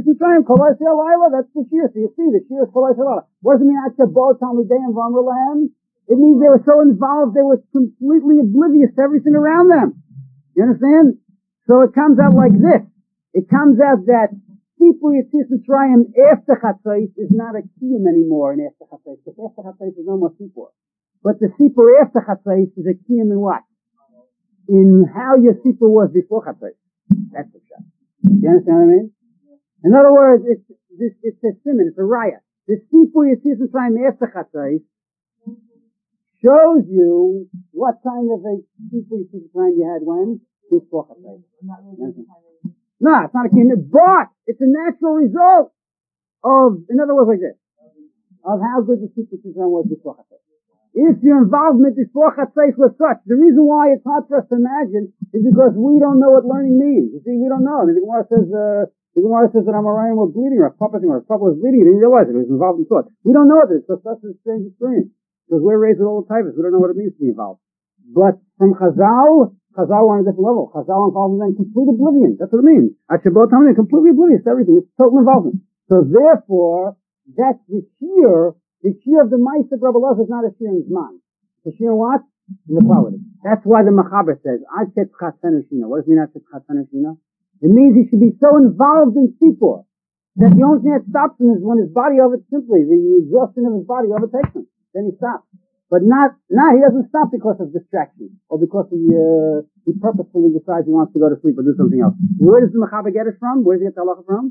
the shear. So you see, the shear is Kol Halayla. What does it mean Ad Shebo Talmideim V'Omru Lehem? It means they were so involved, they were completely oblivious to everything around them. You understand? So it comes out like this. It comes out that Sipur Yetzias Mitzrayim after Chatzos is not a kiyum anymore in after Chatzos. Because after Chatzos is no more Sipur. But the Sipur after Chatzos is a kiyum in what? In how your Sipur was before Chatzos. That's the shot. You understand what I mean? In other words, it's a siman, it's a raya. The Sipur Yetzias Mitzrayim after Chatzos shows you what kind of a Sipur Yetzias Mitzrayim you had when? Before Chatzos. No, it's not a kiyum, but it's a natural result of, in other words, like this, of how good the Sipur Yetzias Mitzrayim was before Chatzos. If your involvement before Chatzos was such, the reason why it's hard for us to imagine is because we don't know what learning means. You see, we don't know. The Gemara says that Amoraim was bleeding, or Papa was bleeding. He didn't realize it. He was involved in thought. We don't know this. So that's a strange experience. Because we're raised with all the types. We don't know what it means to be involved. But from Chazal Chazal were on a different level. Chazal involved in complete oblivion. That's what it means. Achabat Hamid, completely oblivious to everything. It's total involvement. So therefore, that's the shear of the Ma'aseh Rebbe Elazar is not a shear in Zman. It's a shear in what? In the quality. That's why the Machaber says, Ad Chetchatzenu Shina. What does it mean, Ad Chetchatzenu Shina? It means he should be so involved in Sipur that the only thing that stops him is when his body simply, the exhaustion of his body overtakes him. Then he stops. But he doesn't stop because of distraction or because he purposefully decides he wants to go to sleep or do something else. Where does the Machaber get it from? Where does he get the halacha from?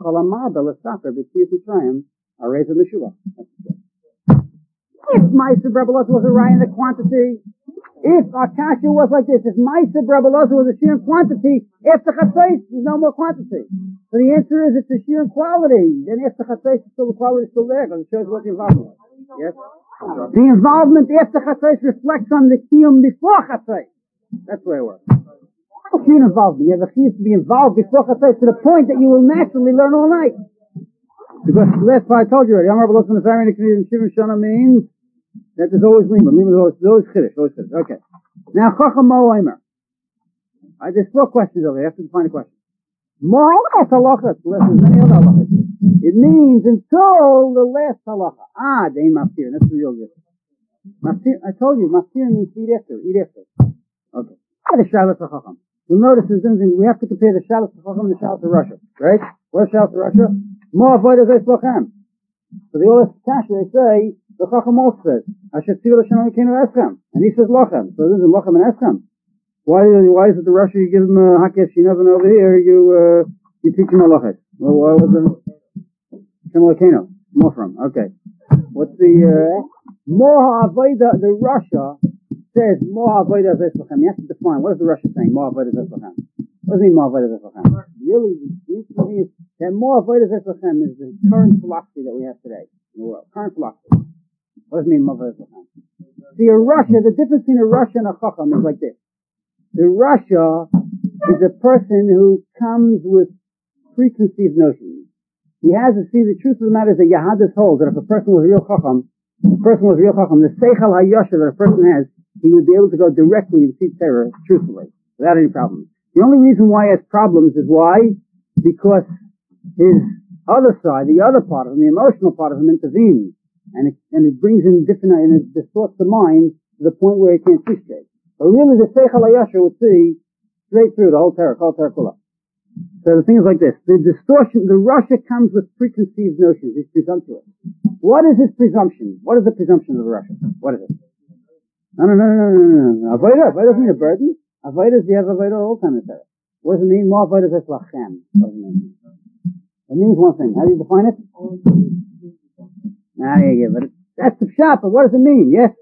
If Ma'aseh Rebbe Elazar was a raya in the quantity, if Akasha was like this, if Ma'aseh Rebbe Elazar was a sheer in quantity, after Chatzos there's no more quantity. So the answer is it's a sheer in quality. Then after Chatzos the quality is still there because it shows what the involvement was. Yes? The involvement after Chatzos reflects on the Kiyum before Chatzos. That's where it works. Sheer involvement. You have a chiyuv to be involved before Chatzos to the point that you will naturally learn all night. Because last part I told you already, Amar B'los from the Zayrin and Shivim Shana means that there's always Lima. Lima is always Chiddush. Okay. Now, Chacham Mo Omer. There's 4 questions over here. I have to define a question. More last halachas. There's many other halachas. It means until the last halacha. They maftir. That's the real gift. Maftir, I told you, maftir means eat after. Okay. The Shalos HaChacham. You'll notice we have to compare the Shalos HaChacham and the Shalos HaRasha. Right? What's Shalos HaRasha? More avodah zeis lochem. So the Olas Kasha, they say, the Chacham also says, Asher tzivah l'Shem Elokeinu Eschem. And he says lochem. So this is lochem and Eschem. Why is it the Rasha you give him Hakesh Shinav and over here you teach him halachas? Well, why was it Shem Elokeinu? More from. Okay. What's the more avodah, the Rasha says more avodah zeis lochem. You have to define, what is the Rasha saying? More avodah zeis lochem. What does it mean more avodah zeis lochem? Really, the interesting thing is that more avodah zeis lochem is the current philosophy that we have today in the world. Current philosophy. What does it mean more avodah zeis lochem? See, the difference between a Rasha and a Chacham is like this. The Rasha is a person who comes with preconceived notions. He has to see the truth of the matter is that Yahadis holds that if a person was real Chacham, the Seichel HaYosher that a person has, he would be able to go directly and see Torah truthfully, without any problems. The only reason why he has problems is why? Because his other side, the other part of him, the emotional part of him intervenes. And it brings in and it distorts the mind to the point where he can't see straight. But really the Seichel HaYosher would see straight through the whole Torah Kula. So the thing is like this. The distortion, the Rasha comes with preconceived notions. He's presumptuous. What is his presumption? What is the presumption of the Rasha? What is it? No. Avodah doesn't mean a burden. Avodah is you have avodah all the time in Torah. What does it mean? More avodah is lachem. What does it mean? It means one thing. How do you define it? But that's the shop. But what does it mean? Yes?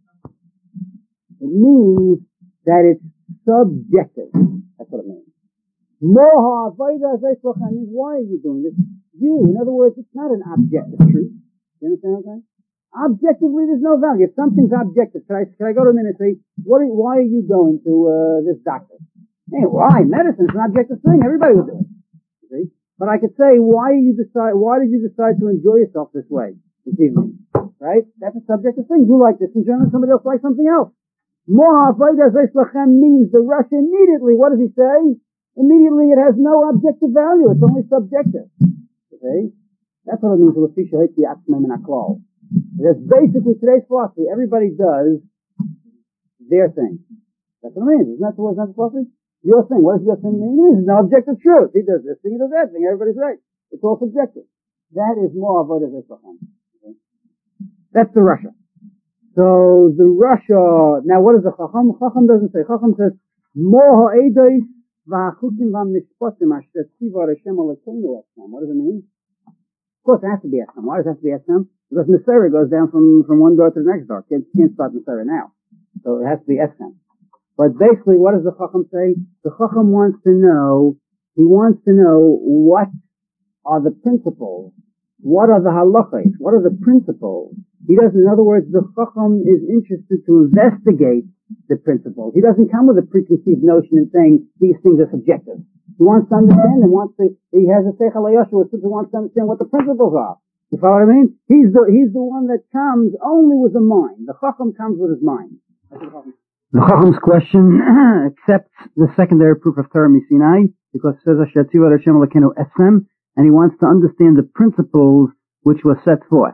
It means that it's subjective. That's what it means. More avodah zeis lachem means why are you doing this? In other words, it's not an objective truth. You understand what I'm saying? Objectively, there's no value. If something's objective, can I go to him and say, why are you going to this doctor? Hey, why? Medicine is an objective thing. Everybody would do it. See? But I could say, why did you decide to enjoy yourself this way this evening? Right? That's a subjective thing. You like this in general, somebody else likes something else. More avodah zeis lachem means the Rasha immediately, what does he say? Immediately it has no objective value. It's only subjective. Okay? That's what it means to Lefisha Hiti Atzmem and Aklal. That's basically today's philosophy. Everybody does their thing. That's what it means. Isn't that the philosophy? Your thing. What does your thing mean? It means it's no objective truth. He does this thing, he does that thing. Everybody's right. It's all subjective. That is more avodah zeis lachem. That's the Rasha. So the Rasha. Now, what is the Chacham? Chacham doesn't say. Chacham says more ha'edos v'achukim v'mishpatim asher tziva Hashem Elokeinu Eschem. What does it mean? Of course, it has to be Eschem. Why does it have to be Eschem? Because Messiah goes down from one door to the next door. Can't start Messiah now. So it has to be Eschem. But basically, what does the Chacham say? The Chacham wants to know what are the principles, what are the halachas, what are the principles. In other words, the Chacham is interested to investigate the principles. He doesn't come with a preconceived notion and saying these things are subjective. He wants to understand he has a Seichel HaYosher who wants to understand what the principles are. You follow what I mean? He's the one that comes only with the mind. The Chacham comes with his mind. The Chacham's question accepts the secondary proof of Torah Misinai because it says Asher Tzivah Hashem Elokeinu Esem, and he wants to understand the principles which were set forth.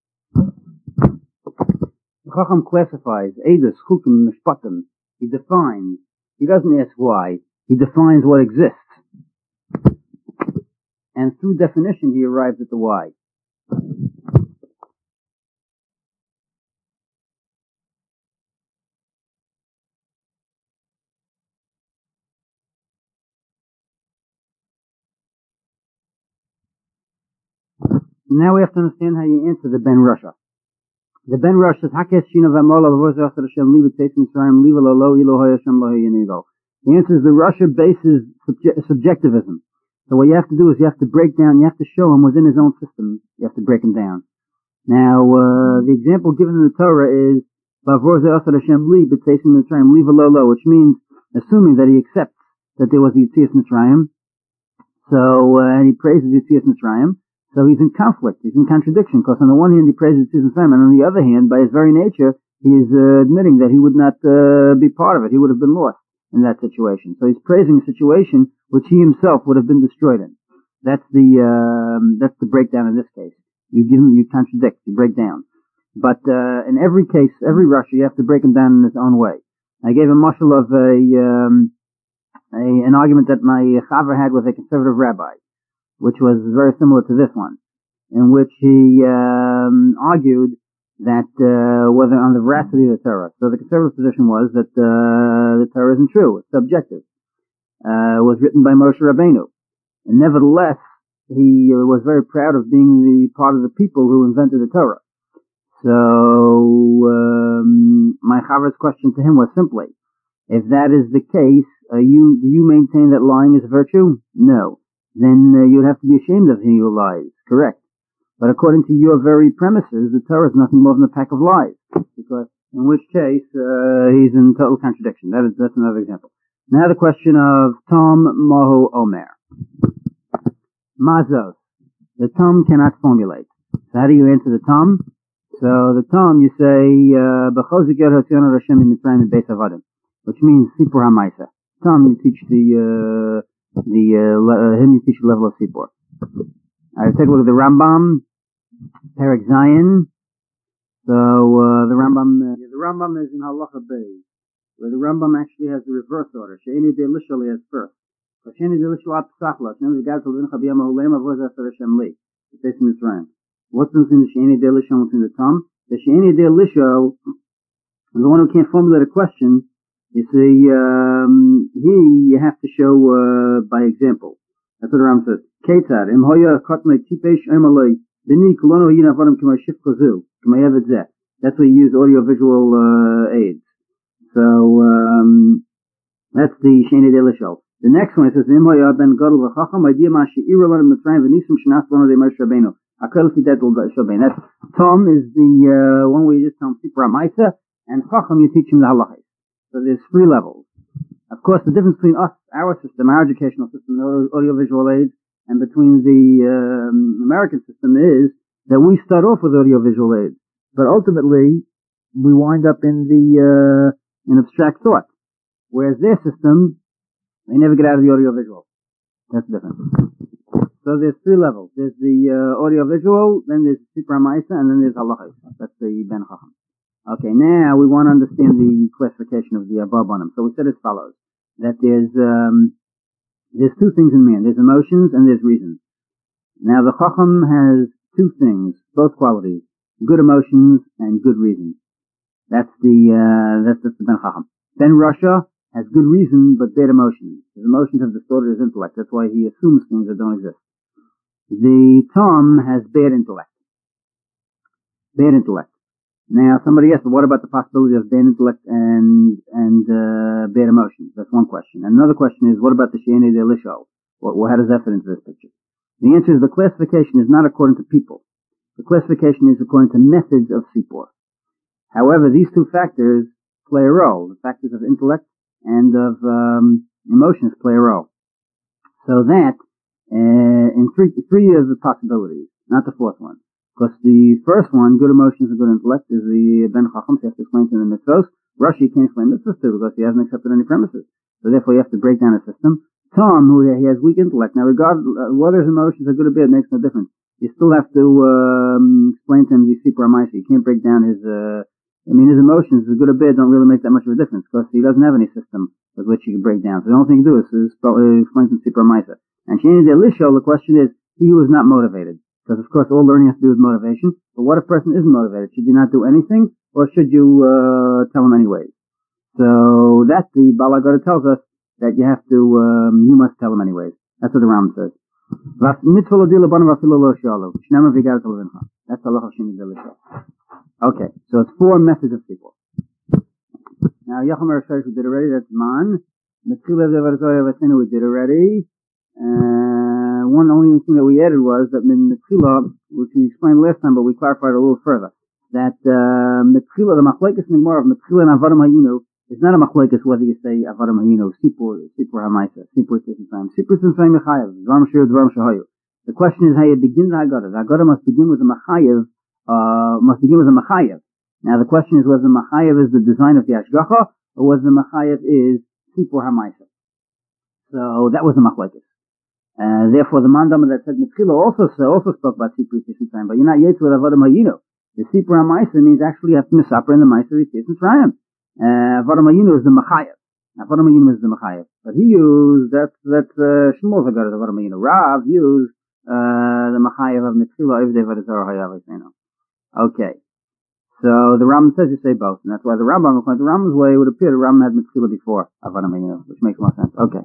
The Chacham classifies Eidos, Chukim, Mishpatim. He defines. He doesn't ask why. He defines what exists. And through definition, he arrives at the why. Now we have to understand how you answer the Ben Rusha. The Ben Rusha says, Hakes Shina Vamola Vavos Hashem Liva Tzeit Mitzrayim Liva Lo Elohe Hashem Lo Yenigo. The answer is the Rusha bases subjectivism. So what you have to do is you have to break down, you have to show him within his own system, you have to break him down. Now, the example given in the Torah is, Vavos Hashem Liva Tzeit Mitzrayim Liva Lo, which means, assuming that he accepts that there was the Yetzias Mitzrayim, so, and he praises Yetzias Mitzrayim, so he's in conflict, he's in contradiction, because on the one hand he praises Yetzias Mitzrayim, and on the other hand, by his very nature, he is admitting that he would not be part of it, he would have been lost in that situation. So he's praising a situation which he himself would have been destroyed in. That's the breakdown in this case. You contradict, you break down. But in every case, every Russia, you have to break him down in his own way. I gave a mashal of an argument that my chaver had with a conservative rabbi, which was very similar to this one, in which he argued that whether on the veracity of the Torah. So the conservative position was that the Torah isn't true; it's subjective. It was written by Moshe Rabbeinu, and nevertheless, he was very proud of being the part of the people who invented the Torah. So my chaver's question to him was simply, if that is the case, do you maintain that lying is a virtue? No. Then you'd have to be ashamed of him who lies. Correct. But according to your very premises, the Torah is nothing more than a pack of lies. Because in which case, he's in total contradiction. That's another example. Now the question of Tom Mohu Omer. Mazos. The Tom cannot formulate. So how do you answer the Tom? So the Tom, you say, B'chozik Yer Hotzion Hashem in Mitzrayim in Beis Avadim, which means Sipur HaMaisa. Tom, you teach him you teach the level of Sipur. Alright, take a look at the Rambam, Perek Zion. So, the Rambam is in Halacha Bey, where the Rambam actually has the reverse order. She'eni de Lishali has first. She'eni de Lishali Apsachla, She'eni de Gazel Vincha B'yama Hulema V'ozah Hashem Li. It's based in Mitzrayim. What's between the She'eni de Lishali and between the Tom? The She'eni de Lishali is the one who can't formulate a question. You see, you have to show by example. That's what the Rambam says. Ketzad, im hoya kotnei tipesh emalei, b'ni kulono yina vadim k'may shif kozu, k'may evet zeh. That's where you use audio-visual aids. So, that's the She'eni de Lishol. The next one, it says, im hoya ben gadol v'chacham, idea ma she'ira lana mitzrayim v'nisum shenas lana de Moshe Rabbeinu. Akal fidetul shalbein. That's, Tom is the one where you just tell him Sipur HaMaisa, and Chacham you teach him the halachas. So there's 3 levels. Of course, the difference between us, our system, our educational system, the audiovisual aids, and between the American system is that we start off with audiovisual aids, but ultimately we wind up in abstract thought. Whereas their system, they never get out of the audiovisual. That's the difference. So there's 3 levels. There's the audiovisual, then there's Sipur HaMaisa, and then there's halachas. That's the Ben Chacham. Okay, now we want to understand the classification of the Ababanim. So we said as follows, that there's 2 things in man. There's emotions and there's reason. Now the Chacham has 2 things, both qualities, good emotions and good reason. That's the Ben Chacham. Ben Rusha has good reason but bad emotions. His emotions have distorted his intellect. That's why he assumes things that don't exist. The Tom has bad intellect. Bad intellect. Now, somebody asked, what about the possibility of bad intellect and bad emotions? That's one question. And another question is, what about the She'eni de Lishol? How does that fit into this picture? The answer is the classification is not according to people. The classification is according to methods of Sipur. However, these 2 factors play a role. The factors of intellect and of emotions play a role. So that, in three of the possibilities, not the 4th one. Because the first one, good emotions and good intellect, is the Ben Chacham, so you have to explain to the mitzvos. Rashi can't explain mitzvahs to because he hasn't accepted any premises. So therefore you have to break down a system. Tom, who he has weak intellect. Now whether his emotions are good or bad makes no difference. You still have to explain to him the Sipur HaMaisa. You can't break down his his emotions, good or bad, don't really make that much of a difference because he doesn't have any system with which he can break down. So the only thing to do is explain some Sipur HaMaisa. And Shani Delisho, the question is, he was not motivated. Because of course all learning has to do with motivation. But what if a person isn't motivated? Should you not do anything? Or should you tell him anyways? So that the Balagada tells us that you have to, you must tell him anyways. That's what the Ram says. That's halacha Shani Delisho. Okay, so it's 4 methods of people. Now, Yacham Rosh we did already, that's man. Metzilev Devarzoya Vasena we did already. One only thing that we added was that Metzila, which we explained last time, but we clarified a little further, that Metzila, the Machlekes Nigmar of Metzila and Avadim Hayinu, is not a Machlekes whether you say Avadim Hayinu, Sipur HaMaisa, Sipur Tzimtzayim, Sipur Tzimtzayim Mechayev, Dvarim Shir, Dvarim Shahayu. The question is how you begin the Haggadah. The Haggadah must begin with a Mechayev, Now the question is whether the Machayev is the design of the Ashgacha or whether the Machayev is Sipur HaMaisa. So that was the Machlekes. Therefore the Mandama that said Metzila also spoke about Sipur Tzimtzayim, but you're not yet with Avadim Hayinu. The Sipur HaMaisa means actually you have to misaper in the Maisa of Tzimtzayim. Avadim Hayinu is the Machayev. Avadim Hayinu is the Machayev. But he used, that's Shmuel's Haggadah, Avadim Hayinu. Rav used the Machayev of Metzila Ivdei Vadazar Hayav Eseinu. Okay. So the Rambam says you say both, and that's why the Rambam's way would appear the Rambam had Metzila before Avadim Hayinu, which makes more sense. Okay.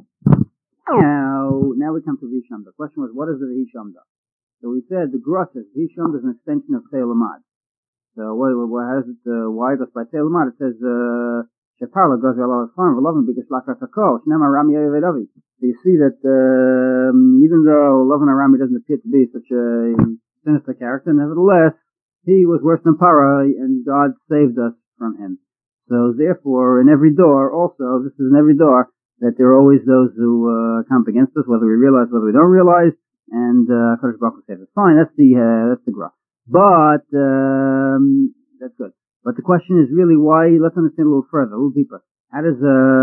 Now we come to Vishamda. The question was, what is the Vishamda? So we said the Gra says Vishamda is an extension of Teilamad. So how does it, why does by Teilamad it says, Sheparla goes Allah farm, Velovin because Lakat Hakol, Shnema Rami Yevedavi. So you see that, even though Lovin Arami doesn't appear to be such a sinister character, nevertheless, he was worse than Para, and God saved us from him. So therefore, in every door, also, this is in every door, that there are always those who come up against us, whether we realize, whether we don't realize, and Kodesh Baruch Hu saves us. Fine, that's the Gra. But that's good. But the question is really why? Let's understand a little further, a little deeper. How does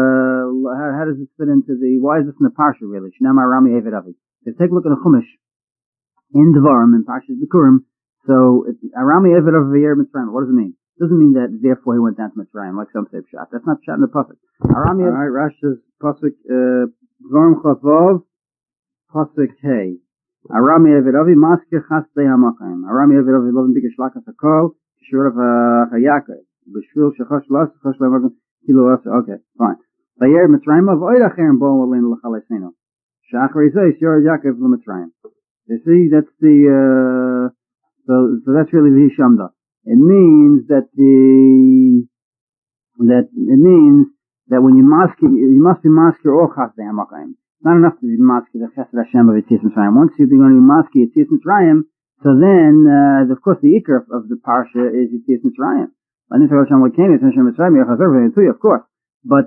this fit into why is this in the Parsha really? Shnama Rami Eved Avi. So take a look at the Chumash in Devarim in Parsha Bikurim. So Arami Eved Avi Yer Mitzrayim. What does it mean? It doesn't mean that therefore he went down to Mitzrayim like some say Pshat. That's not Pshat in the Pasuk. Arami. All right, Rashi says Pasuk Devarim Chavav Pasuk Hey. Arami Eved Avi Maskir Chasdei Hamakayim. Arami Eved Avi Lovin Bikesh Lakas Hakol Shurav Hayakay B'Shvil Shechosh Las Shechosh Lemakam Kilo Las. Okay, fine. Vayer Mitzrayim of Oida Cherem Bo Alin L'Chaleseno Shachar Yisay Shor Yaakov L'Mitzrayim. You see, that's the so that's really the Hishamda. It means that when you must be maskir all Chasdei Hamakayim. It's not enough to be maskir the Chesed Hashem of Yetzias Mitzrayim. Once you're going to be maskir Yetzias Mitzrayim, so then of course the ikar of the parsha is Yetzias Mitzrayim. Of course, but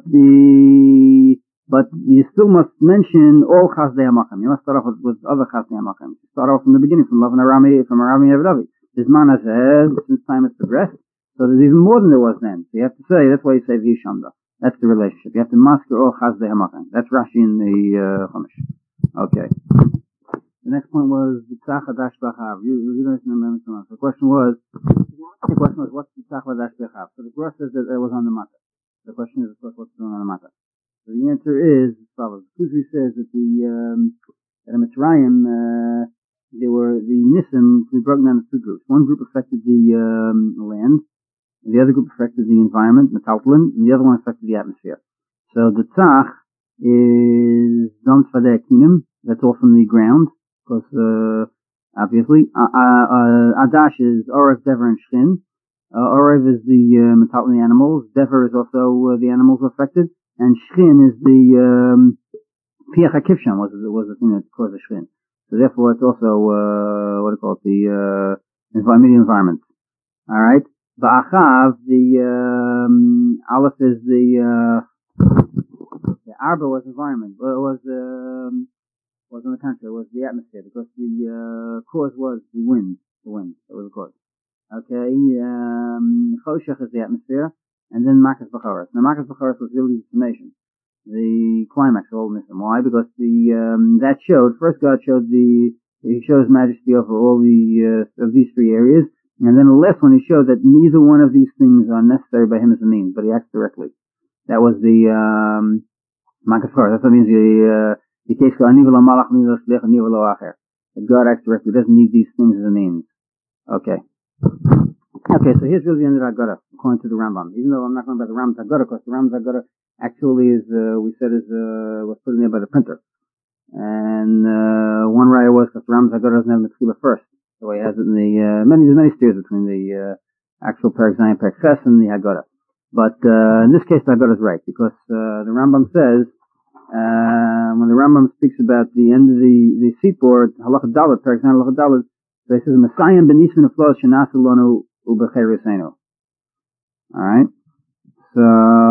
you still must mention all Chasdei Hamakayim. You must start off with other Chasdei Hamakayim. Start off from the beginning, from Arami Eved Avi. This man has since time has progressed, so there's even more than there was then. So you have to say, that's why you say Vishamda. That's the relationship. You have to masker all Chasdei Hamakayim. That's Rashi in the Chumash. Okay. The next point was the Tzach Hadash B'Achav. You guys remember so much. The question was, what's the Tzach Hadash B'Achav? So the Gra says that it was on the Mata. The question is, of course, what's going on the Mata? So the answer is as follows. Kuzri says that at Mitzrayim, the Nisim, we broke down into 2 groups. One group affected the land, and the other group affected the environment, Metaltalin, and the other one affected the atmosphere. So the Tzach is Dam Tzvadei Akinim, that's all from the ground, because obviously. Adash is Orev, Dever, and Shchin. Orev is the Metaltalin animals, Dever is also the animals affected, and Shchin is the Piach HaKivshan was the thing that caused the Shchin. So therefore, it's also the immediate environment. All right. Ba'achav, the Aleph is the Arba was environment. Well, it was on the contrary. It was the atmosphere because the cause was the wind. The wind that was the cause. Okay. Choshech is the atmosphere, and then Makas B'charas. Now Makas B'charas was really the summation, the climax of all the Nisim. Why? Because that showed, first God showed he showed His majesty over all of these three areas, and then the last one He showed that neither one of these things are necessary by Him as a means, but He acts directly. That was the Makas B'charas. That's what it means the case called Ani v'lo malach, Ani v'lo shliach, Ani v'lo acher. That God acts directly, doesn't need these things as a means. Okay. Okay, so here's really the end of the Haggadah, according to the Rambam. Even though I'm not going about the Rambam's Haggadah, because the Rambam's Haggadah actually is, we said was put in there by the printer. And, one raya was because the Rambam's Haggadah doesn't have the Tefillah first. So he has it in there's many steers between the, actual Perek Zayin, Perek Ches, and the Haggadah. But, in this case, the Haggadah is right, because, the Rambam says, when the Rambam speaks about the end of the Sipor, Halacha Dalet, Perek Zayin, Halacha Dalet, so he says, Messiah ben Nisman Aflos Shenasu Lonu Ubecherisenu. Alright? So,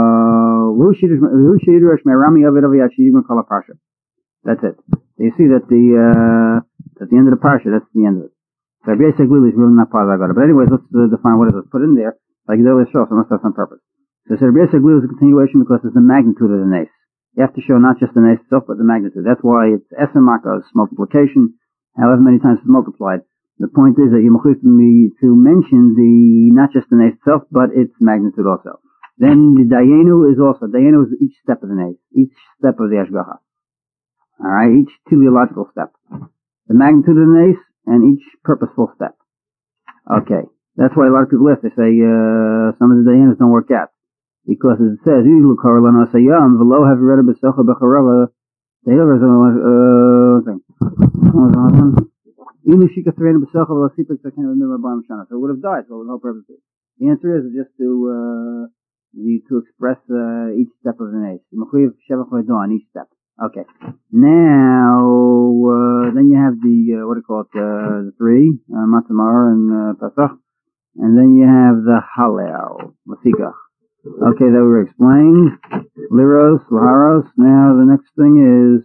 that's it. So you see that at the end of the Parsha, that's the end of it. So Rabbi Yosef Glili is really not part of the Haggadah. But anyways, let's define what it is. Let's put it in there, like the other show, so let's have some purpose. So Rabbi Yosef Glili is a continuation because it's the magnitude of the nace. You have to show not just the nace itself, but the magnitude. That's why it's Eser Makos, multiplication, however many times it's multiplied. The point is that you must to mention not just the nace itself, but its magnitude also. Then the Dayenu is each step of the nace, each step of the Ashgacha. Alright, each teleological step. The magnitude of the nace and each purposeful step. Okay. That's why a lot of people left. They say, some of the Dayenus don't work out. Because as it says, Ilu Korlan Asayam, Velo have read a Besocha Becharava, the so it would have died, so no purpose. The answer is just to express each step of the nace. Each step. Okay. Now then you have the what do you call it? The three Matzah and Pesach, and then you have the Hallel Masikach. Okay, that we explained. Liros, Laharos. Now the next thing is.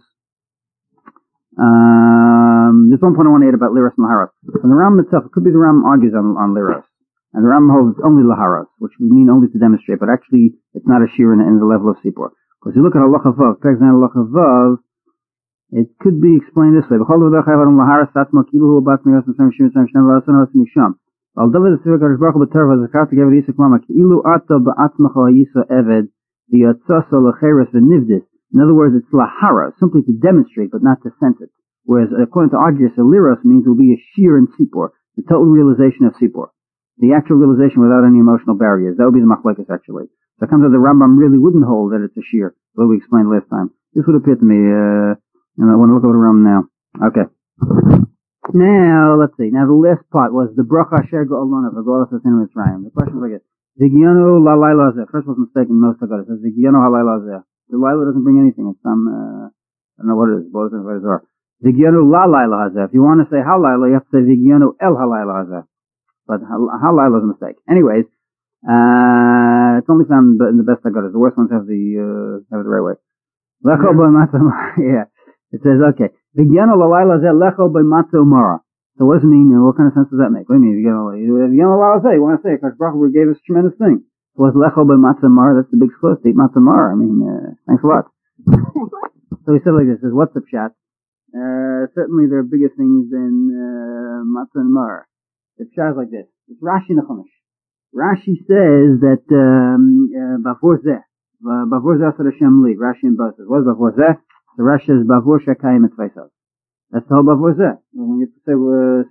There's one point I want to add about Liros and Laharos. From the Rambam itself, it could be the Rambam argues on Liros. And the Rambam holds only Laharos, which would mean only to demonstrate, but actually it's not a shear in the level of Sipor. Because you look at Halacha Vav, Perek Zayin Halacha Vav, it could be explained this way. B'chol V'dach Ha'avarim Laharos Tatzma Kilu Hu Bat Miras M'Shem Shim Tzam Shnei V'Asan Ha'as Misham. Al David Tzivak HaKadosh Baruch Hu B'Torah V'Zakar T'Gever Yisak Lama Kilu Ata B'Atzmacha Ha'yisa Eved V'Yatzaso L'Cheres V'Nivdis. In other words, it's Lahara, simply to demonstrate, but not to sense it. Whereas, according to Argyris, a Liros means it will be a sheer in Sipor, the total realization of Sipor. The actual realization without any emotional barriers. That would be the Machlekes, actually. So it comes out the Rambam really wouldn't hold that it's a sheer, what we explained last time. This would appear to me, and I want to look over the Rambam now. Okay. Now, let's see. Now, the last part was the Bracha Asher Go'olona, V'Go'olas Asenu Mitzrayim. The question was like this. Zigiyanu La Laila Zeh. First was mistaken, most of it. It says Zigiyanu Ha Laila Zeh. The Laila doesn't bring anything. It's some, I don't know what it is. What it is. Vigyanu la laila hazeh. If you want to say halayla, you have to say Vigyanu el halayla hazeh. But halayla is a mistake. Anyways, it's only found in the best Haggadah. The worst ones have it the right way. Lecho by matzah. Yeah. It says, okay. Vigyanu la laila hazeh lecho by matzah umara. So what does it mean? What kind of sense does that make? What do you mean? Vigyanu la laila hazeh. You want to say, because Baruch Hu gave us a tremendous thing. Was lecho by matzah umara? That's the big schluss. Eat matzah umara. I mean, thanks a lot. So he said like this. Says, what's the pshat? Certainly there are bigger things than matzah and mar. It sounds like this. It's Rashi in the Chumash. Rashi says that bavor zeh asad Hashem li. Rashi in Bas says, what is bavor zeh? The Rashi says bavor shekayim etzvaisav. That's the whole bavor zeh. When you say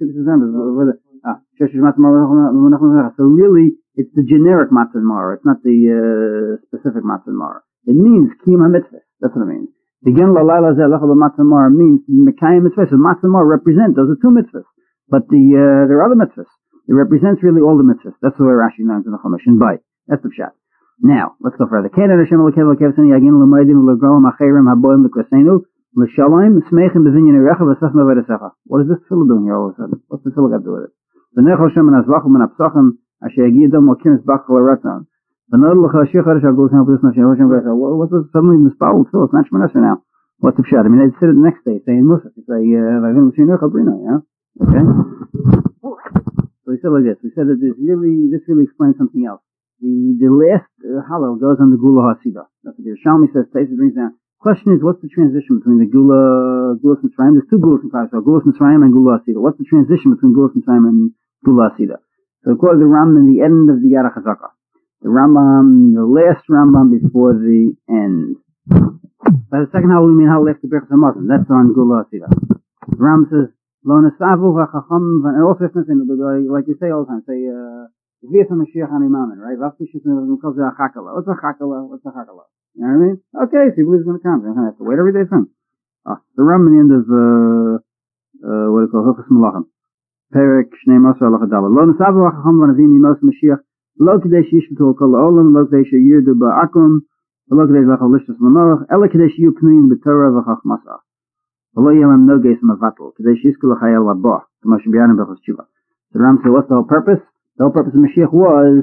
so really, it's the generic matzah and mar. It's not the specific matzah and mar. It means kiyum hamitzvah. That's what it means. Again, la laila zeh lecha b'matzah mar means mekayim mitzvahs. So matzah mar represent those are two mitzvahs, but there are other mitzvahs. It represents really all the mitzvahs. That's the way Rashi learns in the Chumash and Bay. That's the pshat. Now let's go further. Kedan Hashem l'kev l'kevsani yagin l'maydim l'groim acherim haboim l'kwasenu l'shalayim smeichim b'zinyan erecha v'sachma v'eresecha. What is this tefillah doing here all of a sudden? What's the tefillah got to do with it? V'nechol Hashem and azvachum and apsachim asher yagidam l'kimis b'achal l'ratzon. What's this suddenly mispal tefillah? It's not Shemona Esrei now. What's the pshat? I mean, they said it the next day, saying Musaf. They say, yeah? Okay? So we said like this. We said that this really explains something else. the last Hallel goes on the Gula Hasidah. That's what the Yerushalmi says. Taisa brings down. Question is, what's the transition between the Gulas Mitzrayim? There's two Gulas Mitzrayim, so Gulas Mitzrayim and Gula Hasidah. What's the transition between Gulas Mitzrayim and Gula Hasidah? So according to the Rambam, the end of the Yad HaChazaka. The Rambam, the last Rambam before the end. By the second Hallel, we mean Hallel after Berachos HaMazon. That's on Gula Hasidah. The Rambam says, Lo Nesavu V'Chacham, and also like you say all the time, say, V'yas HaMashiach Ani Mamen, right? What's a Chakala? What's a Chakala? What's a Chakala? You know what I mean? Okay, so he believes he's going to come. I'm going to have to wait every day for him. The Rambam at the end of, what do you call it? Hilchos Malachim. Perek Shnei Mosar Halacha Daled. Lo Nesavu V'Chacham V'Navim Yimos Mashiach, Lo Kedei Sheyishvatu Kol Ha'olam, Lo Kedei Sheyirdu Ba'akum, Lo Kedei V'Chal Lishtas L'Moach, Ela Kedei Sheyu Pnuim B'Torah V'Chachmasa. Lo Yelam No Geis Mavatal, Kedei Sheyizku L'Chayel L'Boh, K'mo Shebiyanim B'Chos Tshuva. So the Rambam said, what's the whole purpose? The whole purpose of Mashiach was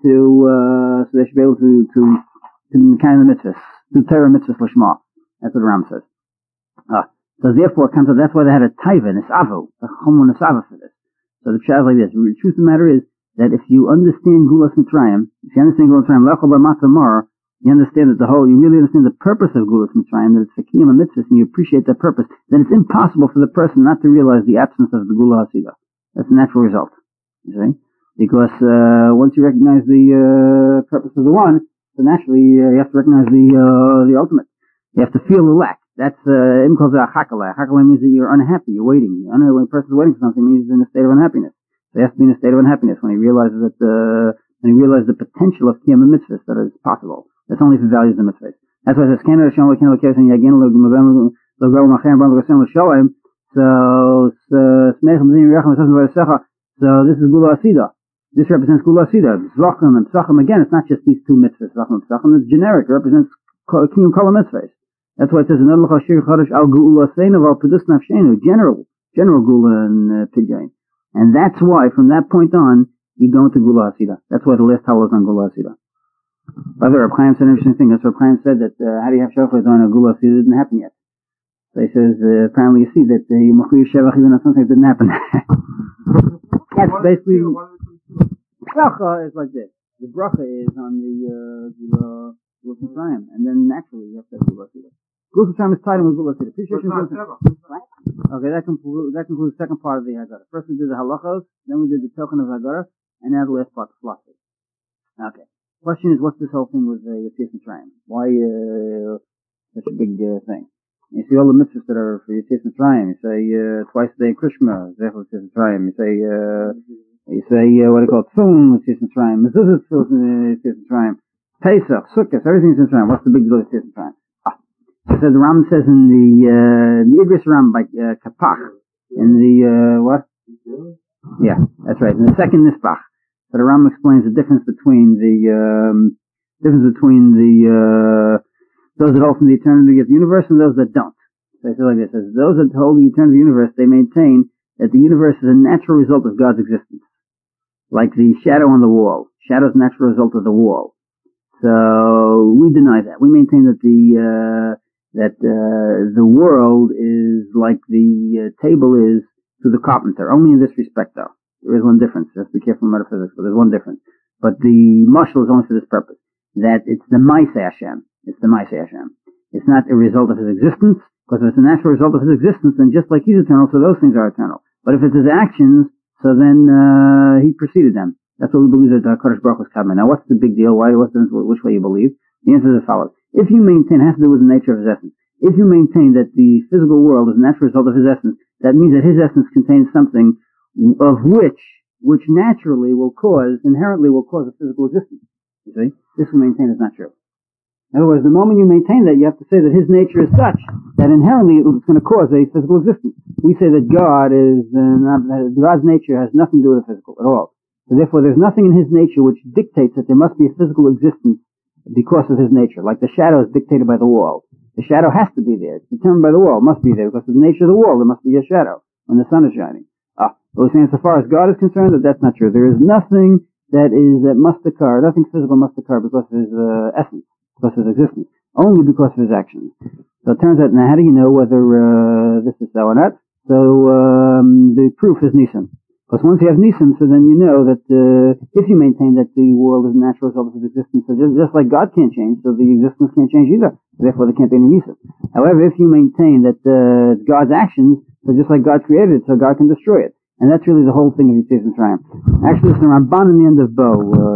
so they should be able to kind of the mitzvahs, to Torah mitzvahs l'shma. That's what the Ram says. So therefore, that's why they had a taiva, nisavu, a chomu nisavu for this. So the pshat is like this. The truth of the matter is that if you understand Gulas Mitzrayim, if you understand Gulas Mitzrayim, lechol b'matzah mar, you understand that you really understand the purpose of Gulas Mitzrayim, that it's for kiyum mitzvahs, and you appreciate that purpose, then it's impossible for the person not to realize the absence of the Gula Hasidah. That's the natural result. You see? Because once you recognize the purpose of the one, so naturally you have to recognize the ultimate. You have to feel the lack. That's imkol zeh. Chakala means that you're unhappy. You're waiting. When a person's waiting for something, it means he's in a state of unhappiness. So he has to be in a state of unhappiness when he realizes that when he realizes the potential of kiyum mitzvahs that is possible. That's only if he values the mitzvahs. That's why it says Kena Hashem Lekena Lekevus and Yagin Lo Gavul Machem Bam L'Gasem L'Sholem. So Smechem Zim Yerachem V'Sasem V'Yasecha. So this is Gula Hasidah. This represents Gula Hasidah. Zvachim and Psachim, again, it's not just these two mitzvahs, Zvachim and Psachim, it's generic. It represents Kiyum Kol HaMitzvahs. That's why it says, General Gula and Pidyain. And that's why, from that point on, you go into Gula Hasidah. That's why the last Hallel is on Gula Hasidah. By the way, Reb Chaim said an interesting thing. That's what Reb Chaim said, that how do you have Shofar on a Gula Hasidah? It didn't happen yet. So he says, apparently you see that the Mechuyev Shevach, even though something didn't happen. That's basically... Bracha is like this. The bracha is on the Gula Mitzrayim, and then naturally you have to have Gula Hasidah. Gula Mitzrayim is tied in with Gula Hasidah. Okay, that concludes the second part of the Haggadah. First we did the halachos, then we did the token of Haggadah, and now the last part, the philosophy. Okay. Question is, what's this whole thing with Yetzias Mitzrayim? Why such a big thing? You see all the mitzvahs that are for Yetzias Mitzrayim. You say twice a day Krishma, Zechel Yetzias Mitzrayim. You say what do you call it? Tzum Yetzias Mitzrayim. Mezuzah Yetzias Mitzrayim. Pesach, Sukkot, everything's in Mitzrayim. What's the big deal with Yetzias Mitzrayim? So the Rambam says in the Igris Rambam by Kapach, in the what? Yeah, that's right. In the second Nisbach, so the Rambam explains the difference between those that hold from the eternity of the universe and those that don't. So he says like this: as those that hold the eternity of the universe, they maintain that the universe is a natural result of God's existence, like the shadow on the wall. Shadow is a natural result of the wall. So we deny that. We maintain that the world is like the table is to the carpenter. Only in this respect, though. There is one difference. Just be careful in metaphysics, but there's one difference. But the mashal is only for this purpose. That it's the Maaseh Hashem. It's the Maaseh Hashem. It's not a result of his existence, because if it's a natural result of his existence, then just like he's eternal, so those things are eternal. But if it's his actions, so then he preceded them. That's what we believe that Kodesh Baruch was coming. Now, what's the big deal? Which way you believe? The answer is as follows. If you maintain, it has to do with the nature of his essence. If you maintain that the physical world is a natural result of his essence, that means that his essence contains something of which naturally inherently will cause a physical existence. You see? This we maintain is not true. In other words, the moment you maintain that, you have to say that his nature is such that inherently it's going to cause a physical existence. We say that God's nature has nothing to do with the physical at all. So therefore, there's nothing in his nature which dictates that there must be a physical existence because of his nature. Like the shadow is dictated by the wall. The shadow has to be there. It's determined by the wall. It must be there because of the nature of the wall. There must be a shadow when the sun is shining. But we're saying, so far as God is concerned, that's not true. There is nothing that must occur. Nothing physical must occur because of his essence, because of his existence. Only because of his actions. So it turns out, now how do you know whether this is so or not? So the proof is Nisan. Because once you have Nisim, so then you know that if you maintain that the world is a natural result of its existence, so just like God can't change, so the existence can't change either. Therefore, there can't be any Nisim. However, if you maintain that it's God's actions, so just like God created it, so God can destroy it. And that's really the whole thing of Yitzhak Mitzrayim. Actually, it's the Ramban in the end of Bo.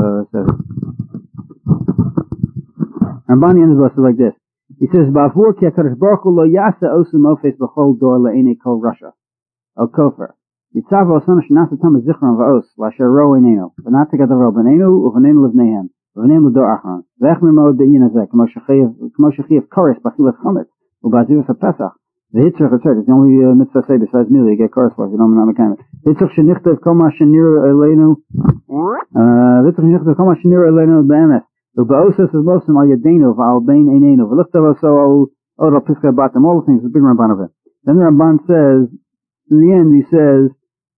Ramban in the end of Bo says like this. He says, "Ba'avur ki HaKadosh Baruch Hu lo yasa osu mofes b'chol dor le'enei kol rasha o kofer. Yitzav osana shenasa tam zichron va'os l'asher ro einenu v'natek adaro b'nenu u'v'nenu levneihem v'nenu l'dor achron v'ech mirmod be'yin hazeh k'mo shechiv koris b'chilas chometz u'ba'zivus ha'pesach v'hitzrich ha'tzert." It's the only mitzvah say besides Mili you get koris for if you don't know the Hitzrich shenichtav kol ma shenir elenu Hitzrich shenichtav kol ma shenir elenu be'emes U'ba'osas is mosem al yadenu v'al bein einenu v'lichtav oso odal piskei batim. All the things, the big Ramban of it. Then the Ramban says, in the end, he says,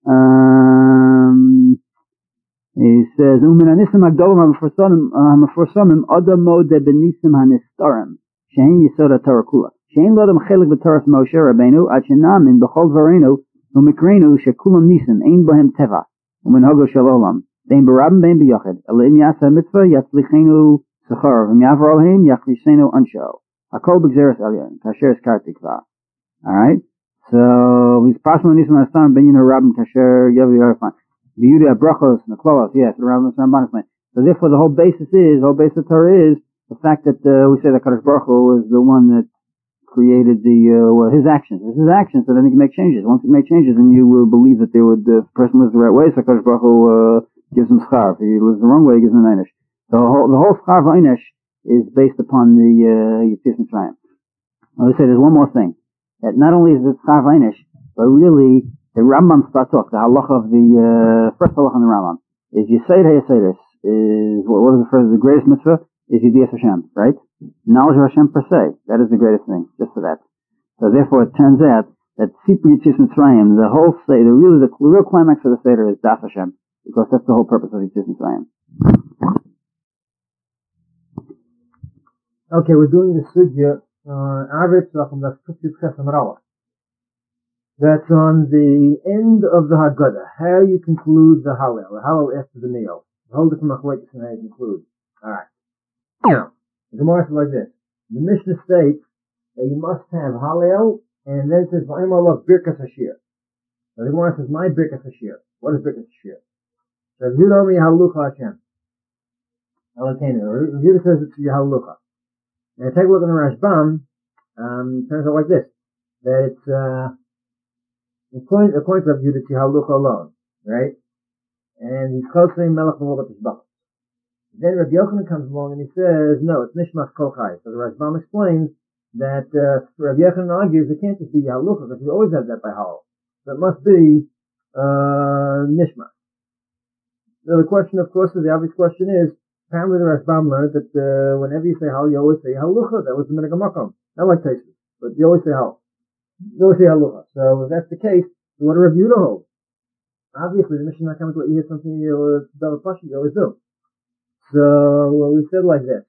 "Umin anisim hagdolim ha'meforsamim adamo de benisim hanistarim shein yisod ha'torah kula shein lodem chelik b'torah Moshe Rabbeinu ad shenamin b'chol dvarenu u'mikrenu shekulam nisim ein bohem teva u'minhago shel olam bein barabim bein b'yochid elim yasa mitzvah yatzlichenu sechar v'myavar olheim yachlisenu ansho hakol b'gzeres elyon kasher es kartikva." All right. So he's possible nisim ha'astam ben yin harabim kasher yavi yarfan. V'yuda brachos neklolos. Yes, the Ramban explained. So therefore, the whole basis of Torah is the fact that we say that Kadosh Baruch Hu is the one that created his actions. It's his actions, so then he can make changes. Once he can make changes, then you will believe that the person lives the right way. So Kadosh Baruch Hu gives him schar. If he lives the wrong way, he gives him an einish. So the whole schar v'einish is based upon the Yitzhak Mitzrayim. Now, they say there's one more thing. That not only is it schar v'einish, but really the Rambam starts off, the halacha of the first halacha in the Rambam is Yesod HaYesodis is what is the greatest mitzvah is Yedias Hashem, right? Knowledge of Hashem per se, that is the greatest thing, just for that. So therefore it turns out that Sipur Yitzhak Mitzrayim, the whole Seder, really the real climax of the Seder is Das Hashem, because that's the whole purpose of Yitzhak Mitzrayim. Okay, we're doing the sugya average from the that's on the end of the Haggadah. How you conclude the Hallel, the Hallel after the meal. The whole different machlokes and how you conclude. Alright. Now, the Gemara says like this. The Mishnah states that you must have Hallel, and then it says, V'ayim Allah Birkas Hashir. So the Gemara says, my Birkas Hashir. What is Birkas Hashir? So Yehuda Omi Halucha Hashem. Yehuda says it's Halucha. Now take a look at the Rashbam. Turns out like this, that it's according to Yehuda, it's Halucha alone, right? And he's closely Melech Melogat Tishbachos. Then Rabbi Yochanan comes along and he says, no, it's Nishmas Kol Chai. So the Rashbam explains that Rabbi Yochanan argues it can't just be Halucha, because you always have that by Halal. So it must be Nishmas. So the question, of course, the obvious question is, apparently the Rashbam learned that whenever you say Hal, you always say Halucha. That was the Minhag HaMakom. Not like Taisus, but you always say Hal. You always say Halucha. So if that's the case, what do Rabbi Yehuda hold? Obviously, the Mishnah not coming to you hear something you double question, you always do. So we said like this,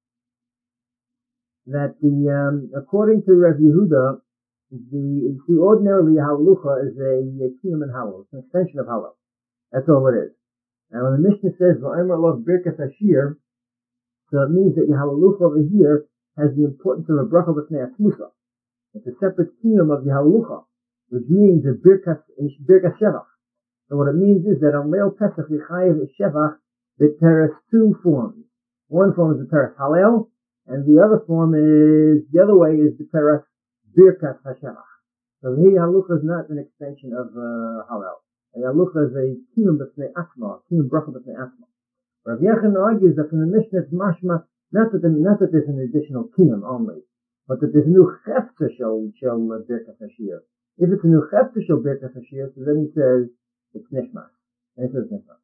that according to Rabbi Yehuda, the ordinarily Halucha is a kiyum in Halal. It's an extension of Halal. That's all it is. Now when the Mishnah says V'ayim Allah Birkas Hashir, so it means that your Halucha over here has the importance of a bracha b'fnei atzmusa. It's a separate kiyum of your Halucha, which means a Birkas Shevach. So what it means is that on Leil Pesach Yechayev Shevach, the teres two forms. One form is the teres Halel, and the other way is the teres Birkas Hashevach. So here Halucha is not an extension of Halel. Halucha is a kiyum b'fnei atzma, kiyum bracha b'fnei atzma. Rav Yochanan argues that from the Mishnah it's mashma, not that there's an additional kiyum only, but that there's a new chefta shel Birkas Hashir. If it's a new chefta shel Birkas Hashir, so then he says it's nishmas. And he says nishmas.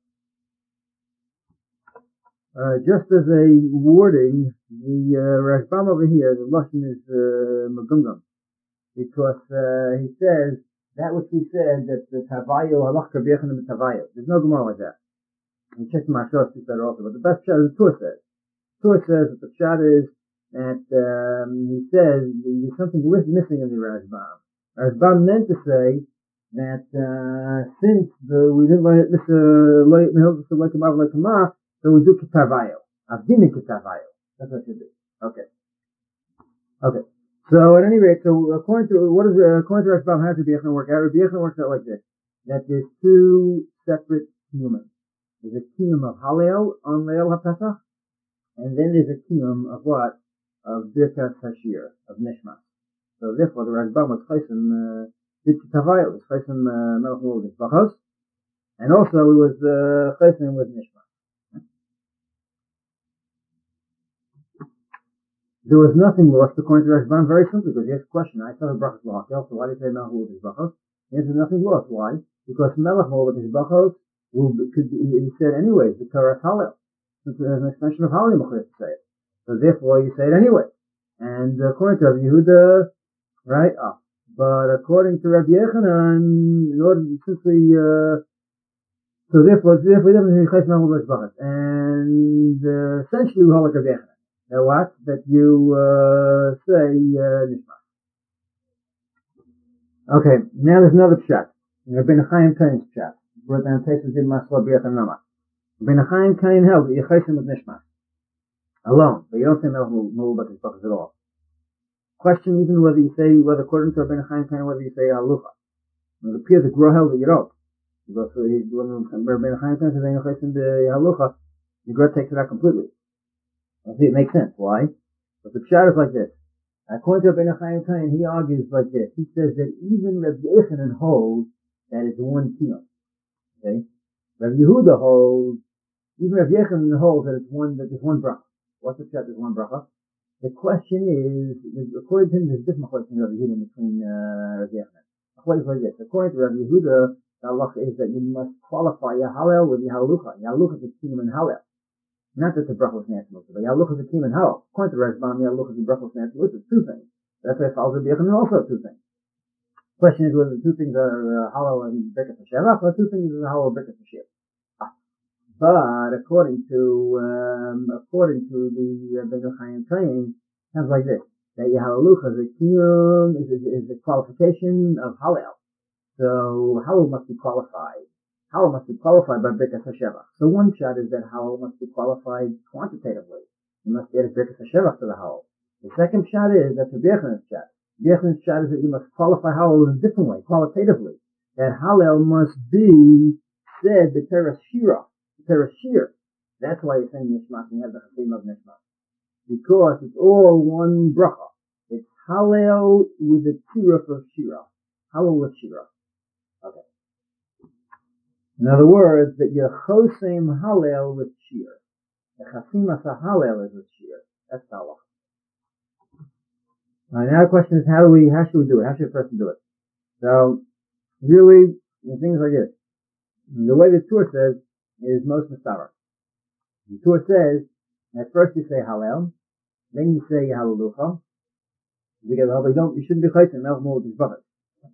Just as a wording, the Rashbam over here, the Lashon is Magumgam, because he says that which we said that the Tavayo halach Rabbi Yochanan Tavayo. There's no Gemara like that. We checked my short that also, but the best shot is the Tur says. Tur says that the shot is that he says there's something missing in the Rashbam. Rashbam meant to say that since we didn't learn this like Kamar, so we do Kitavayo. Avdina Kitavayo. That's what it should be. Okay. Okay. So at any rate, so according to Rashbam, how does Rabbi Yochanan work out? Rabbi Yochanan works out like this: that there's two separate kiyumim. There's a kiyum of Halel on Leil HaPesach, and then there's a kiyum of what? Of Birkas Hashir, of Nishma. So therefore, the Rashbam was chaysim Tavayo, was chaysim Melech Moed Bachos, and also he was chaysim with Nishma. There was nothing lost according to Rashbam, very simply, because he asked a question. I thought of Brachos L'Hakel, so why did he say Melech Moed Bachos? He answered nothing lost. Why? Because Melech Moed Bachos could be said anyways, the Torah Halel. Since it has an extension of Halel, you to say it. So therefore, you say it anyway. And according to Rabbi Yehuda, right? But according to Rabbi Yochanan, in order since we so therefore we definitely chayes Melech Moed Bachos, and essentially we hold like Rabbi Yochanan. That what? That you say Nishma. Okay, now there's another pshat. Rabbeinu Chaim Kain's pshat. Brought down Tesis in Masla B'Yach and Nama. Rabbeinu Chaim Kain held that you chaysim with Nishma alone, but you don't say Melech Moed Bachos at all. Question even whether according to Rabbeinu Chaim Kain, whether you say Halucha. It appears that Gra held that you don't. Because when Rabbeinu Chaim Kain says you chaysim the Halucha, the Gra takes it out completely. I see it makes sense. Why? But the pshat is like this. According to Rabbeinu Chaim Kain, he argues like this. He says that even Rabbi Yochanan holds that it's one kiyum. Okay? Rabbi Yehuda holds, even Rabbi Yochanan holds that there's one bracha. What's the pshat? There's one bracha. The question is, according to him, there's a different question Rabbi Yehuda between Rabbi Yochanan. The question is like this. According to Rabbi Yehuda, the halacha is that you must qualify your halal with your halucha. Your halucha is kiyum and halal. Not that the bracha was natural, but Yaluch is a kiyum and halal. According to Rashbam, Yaluch is a bracha was natural. It's two things. That's why it follows Rabbi Yochanan also two things. The question is whether the two things are halal and Birkas Hashevach, or two things are halal and Birkas Hashir. But according to the Rabbeinu Chaim Kain, it sounds like this: that Yaluch is a kiyum is a qualification of halal. So halal must be qualified. Halal must be qualified by Birkas Hashevach. So one pshat is that halal must be qualified quantitatively. You must add a Birkas Hashevach to the halal. The second pshat is that the Rabbeinu Yochanan's pshat. Rabbi Yochanan's pshat is that you must qualify halal in a different way, qualitatively. That halal must be said the teres shira, the teres shir. That's why you're saying Nishma, you have the chasim of Nishma. Because it's all one bracha. It's halal with the tiruf of shira. Halal with shira. Okay. In other words, that you're chosem halel with shir. The chasimas halel is with shir. That's the halacha. Now the question is, how should we do it? How should a person do it? So, really, things like this. The way the Torah says is most mistavar. The Torah says, at first you say halel, then you say halalucha, because you shouldn't be chosem Melech Moed Bachos.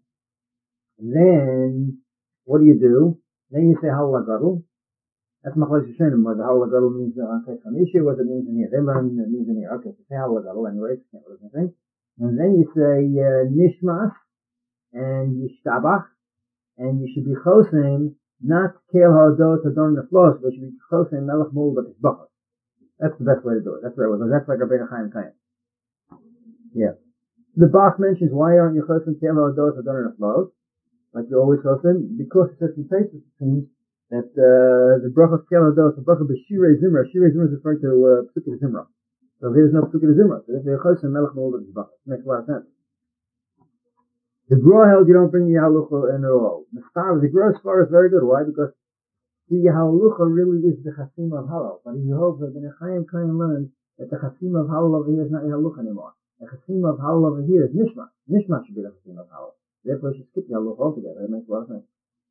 Then, what do? Then you say halal gadol. That's machlokes Rishonim, whether halal gadol means on Kei Chamisha, what it means in here. They learn it means in here. Okay, so say halal gadol anyway, can't really anything. And then you say nishmas and yishtabach, and you should be chosem not kel ha'odot adon neflos, but you should be chosem Melech Moed Bachos. That's the best way to do it. That's right. That's like Rabbeinu Chaim Kain. Yeah. The Bach mentions why aren't you chosem kel ha'odot adon neflos? Like you always chosem, because it says in places it seems that the bracha of Kel Hados, the bracha b'Shirei Zimra. Shirei Zimra is referring to Psukei Zimra. So there's no Psukei Zimra. So if you're chosem Melech Moed Bachos, makes a lot of sense. The Gra held you don't bring the Halucha in at all. The Gra Svar is very good. Why? Because the Halucha really is the chasim of halal. But he holds that the Chaim Kain learns that the chasim of halal over here is not Halucha anymore. The chasim of halal over here is Nishma. Nishma should be the chasim of halal. Therefore, you should skip the halacha altogether. It makes a lot of sense.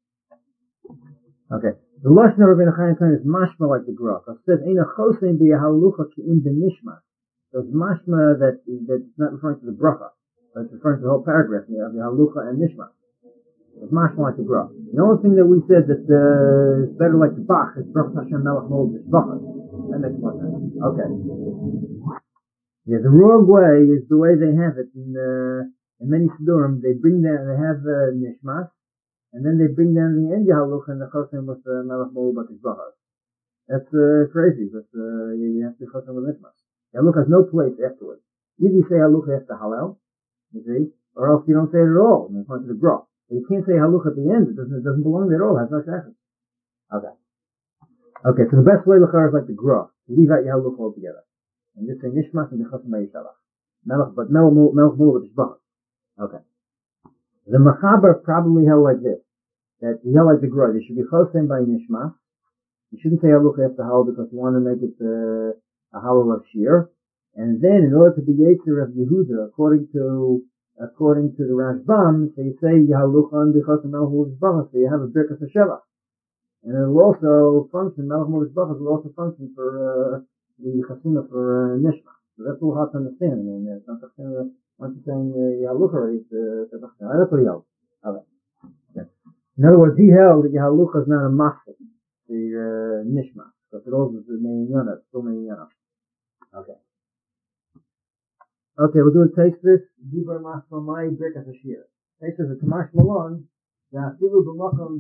Okay. The lashon of Rabbeinu Chaim Kain is mashma like the Gra. It says, "Eina chosein b'yahalucha ki'im b'nishma." So it's mashma that's not referring to the bracha, but it's referring to the whole paragraph of the halucha and nishma. It's mashma like the Gra. The only thing that we said that is better like the Bach is Baruch Hashem Melech Moed Bachos. That makes more sense. Okay. Yeah, the wrong way is the way they have it in many Sidurim. They bring down, they have nishmas, and then they bring down the end Halucha and the Chosim with the Melech Molu Batishbachas. That's crazy, but you have to be Chosim with Nishmas. Halucha has no place afterwards. Either you say Halucha after Hallel, you see, or else you don't say it at all, and point to the Groch. You can't say Halucha at the end, it doesn't belong there at all, it has no shaykhs. Okay, so the best way Lachar is like the Groch, to leave out your Halucha altogether. And just say Nishmas and the Chosim Yishalach. Melech Molu Batishbachas. Okay. The Machaber probably held like this, that he held like the Groch. They should be Chosim by Nishmas. You shouldn't say Halucha after Hallel because you want to make it a Hallel of Shir. And then, in order to be Yetzer of Yehuda, according to the Rashbam, so you say Halucha and Chosim Melech Molu Batishbachas, so you have a Birkas HaShevach. And it will also function, Melech Molu Batishbachas will also function for the Chasima for Nishma. So that's a little hard to understand. I mean, it's not once you're saying Yahalucha, that's what he held. Okay. In other words, he held that Yahalucha is not a mafsik, the Nishma, because it also is the Meinyana, it's still Meinyana. Okay. Okay, we'll do a taste this. Dibar Masma Mai Birkas Hashir. Taste this, a Kamash Malon. So here you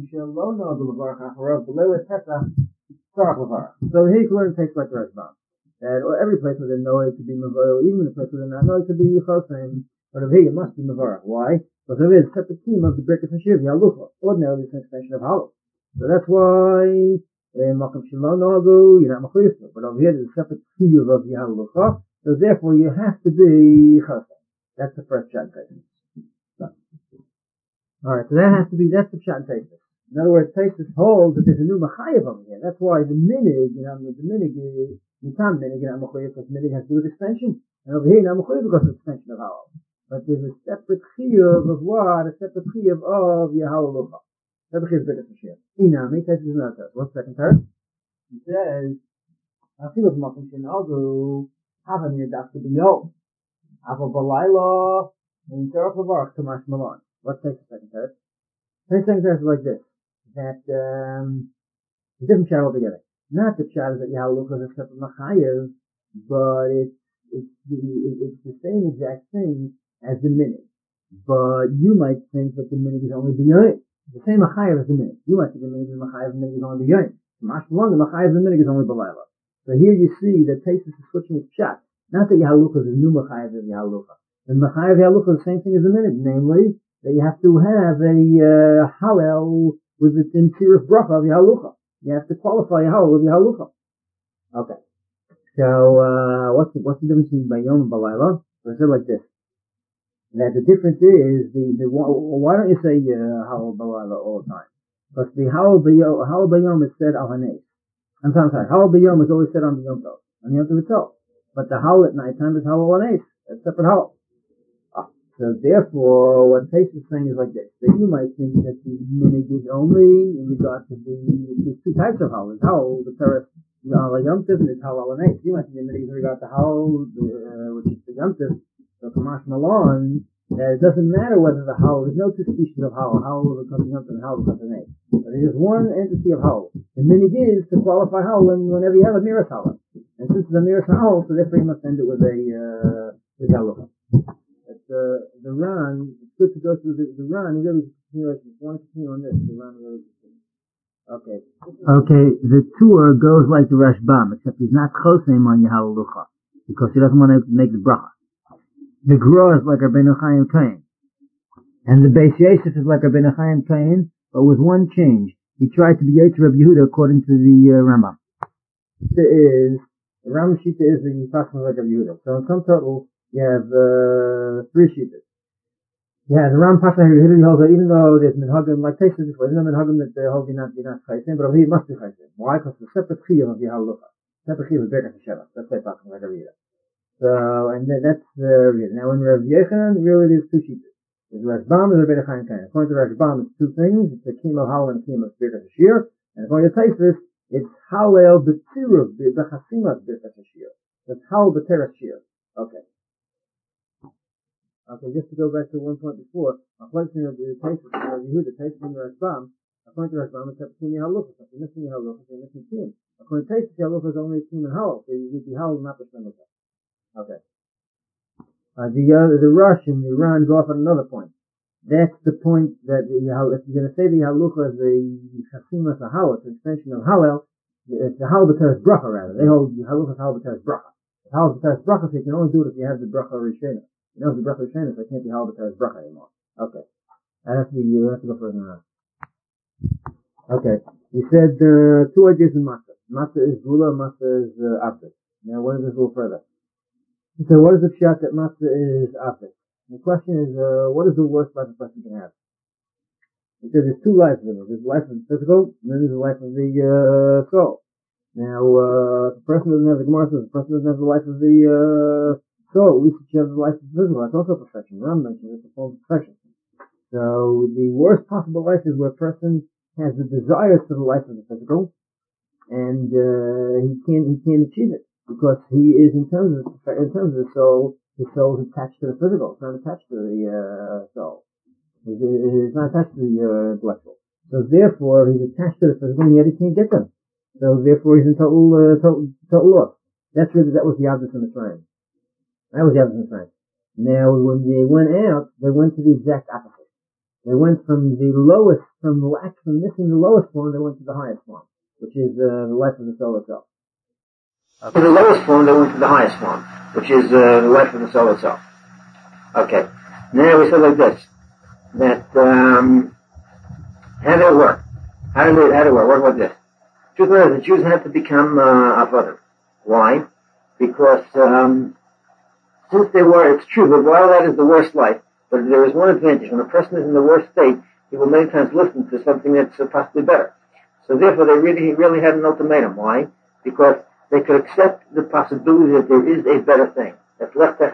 can learn taste like the Rashbam. That every place where they know it could be Mavor, even the place where they not know it could be Chosim, but over here it must be Mavor. Why? Because there is a separate team of the Birkas Hashiv, Yalucha. Ordinarily it's an extension of Hallel. So that's why Makam Shilon Nagu, you're not Machuyus, but over here there's a separate team of Yalucha, so therefore you have to be Chosim. That's the first shot taste. Alright, so that's the pshat and Taisus. In other words, Taisus holds that there's a new Machayev over here. That's why the minig, the minig is, you can't minig in Amachayev because minig has to do with extension. And over here in Amachayev because of extension of Hallel. But there's a separate chiyuv of what? A separate chiyuv of Yahalucha. Separate chiyuv Birkas Hashir. Inami, Taisus is not there. One second, third. He says, Afilu B'makom Shinalgu, Hava Nidafti B'yom. Hava B'layla, and Terach Lavarach, Kamash Malon. Let's take the second third. The second third is like this, that, a different pshat altogether. Not the pshat is that Yahalucha is a separate Machayev, but it's the same exact thing as the minig. But you might think that the minig is only b'yoyin. The same Machayev as the minig. You might think the minig is Machayev, the minig is only b'yoyin. Mashmalon, the Machayev, the minig is only b'layla. So here you see that Taisus is switching its pshat. Not that Yahalucha is a new Machayev of Yahalucha. The Machayev Yahalucha is the same thing as the minig, namely, that you have to have a Hallel with its interior bracha of Yahalucha. You have to qualify a Hallel with Yahalucha. Okay. So, what's the difference between Bayom and Balayla? So I said like this. That the difference is, why don't you say Hallel Balayla all the time? Because the Hallel Bayom is said al Hanei. I'm sorry, Hallel Bayom is always said on the Yom Tov, on the Yom Tov itself. But the Hallel at night time is Hallel Hanei. That's separate Hallel. So therefore, what Tais is saying is like this. That you might think that the minig is only in regard to there's two types of Hallel. Hallel, the Teres, the Hallel Yom Tov, and it's Hallel Hanei. You might think the minig is in regard to Hallel, which is the Yom Tov. So Kamash Malon, it doesn't matter whether the Hallel, there's no two species of Hallel. Hallel becomes Yom Tov and Hallel becomes Hanei. But it is one entity of Hallel. The minig is to qualify Hallel whenever you have a Miras Hallel. And since it's a Miras Hallel, so therefore you must end it with with Yalucha. The Ran, it's good to go through the Ran, really is a continuation. If you want to continue on this, the Ran really is okay. Okay, the tour goes like the Rashbam, except he's not chosim on Yahalucha, because he doesn't want to make the bracha. The Gra is like Rabbeinu Chaim Kain. And the Beis Yosef is like Rabbeinu Chaim Kain, but with one change. He tried to be Yetzer of Yehuda according to the Rambam. The Rambam Shita is the Pasuk like Rabbi Yehuda. So in sum total, you have three shitas. Yeah, the Ram Pasha here holds that even though there's minhagim, like Taisa before, there's no minhagim that hold you're not chaysim, but over here it must be chaysim. Why? Because the separate chiyuv of Yahalucha. Separate chiyuv of Birkas Hashevach. That's why Pasha like Rabbi Yehuda. So, and that's the reason. Now in Rav Yechon, really there's two shitas. There's Rashbam and Rabbeinu Chaim Kain. According to Rashbam, it's two things. It's a kiyum of Hallel and a kiyum of Birkas Hashir. And according to Taisa, it's Hallel b'tziruv, b'chasimas Birkas Hashir. That's Hallel b'teres Shir. Okay. Okay, just to go back to one point before, according to the Taisa of Yehuda, Taisa in Rashbam, according to Rashbam, it's a kiyum Yahalucha. So if you're missing Yahalucha, you're missing kiyum. According to Taisa, Yahalucha is only a kiyum and Hallel. So you need the Hallel, not the Shemata. Okay. The Rush and the Iran go off on another point. That's the point that if you're going to say the Halucha is the Chasimas Hallel, it's an extension of Hallel, it's the Hallel B'teres Bracha rather. They hold the Halucha is Hallel B'teres Bracha. The Hallel B'teres Bracha, so you can only do it if you have the Bracha Rishena. You know, the Bracha Rishena, so it can't be Hallel B'teres Bracha anymore. Okay. You have to go further around. Okay. You said, two ideas in Matzah. Matzah is Gula, Matzah is, Avdik. Now, what is this a little further? So what is the pshat that Matzah is Avdik? The question is, what is the worst life a person can have? Because there's two lives in it. There's the life of the physical, and then there's the life of the soul. Now, if a person doesn't have the Gemara says, the person doesn't have the life of the soul, at least if you have the life of the physical. That's also perfection. Ram mentioned it's a form of perfection. So the worst possible life is where a person has the desires for the life of the physical, and he can't achieve it because he is in terms of the soul. The soul is attached to the physical. It's not attached to the soul. It's not attached to the intellectual. So therefore, he's attached to the physical, and yet he can't get them. So therefore, he's in total loss. That was the Avdus in the frame. That was the Avdus in the frame. Now, when they went out, they went to the exact opposite. They went from the lowest, from missing the lowest form, they went to the highest form, which is the life of the soul itself. To the lowest form, they went to the highest form, which is the life of the soul itself. Okay. Now we said like this, that how did it work? How did it work? What about this? Truth is, the Jews had to become Avadim. Why? Because since they were, it's true that while that is the worst life, but there is one advantage. When a person is in the worst state, he will many times listen to something that's possibly better. So therefore, he really had an ultimatum. Why? Because they could accept the possibility that there is a better thing. That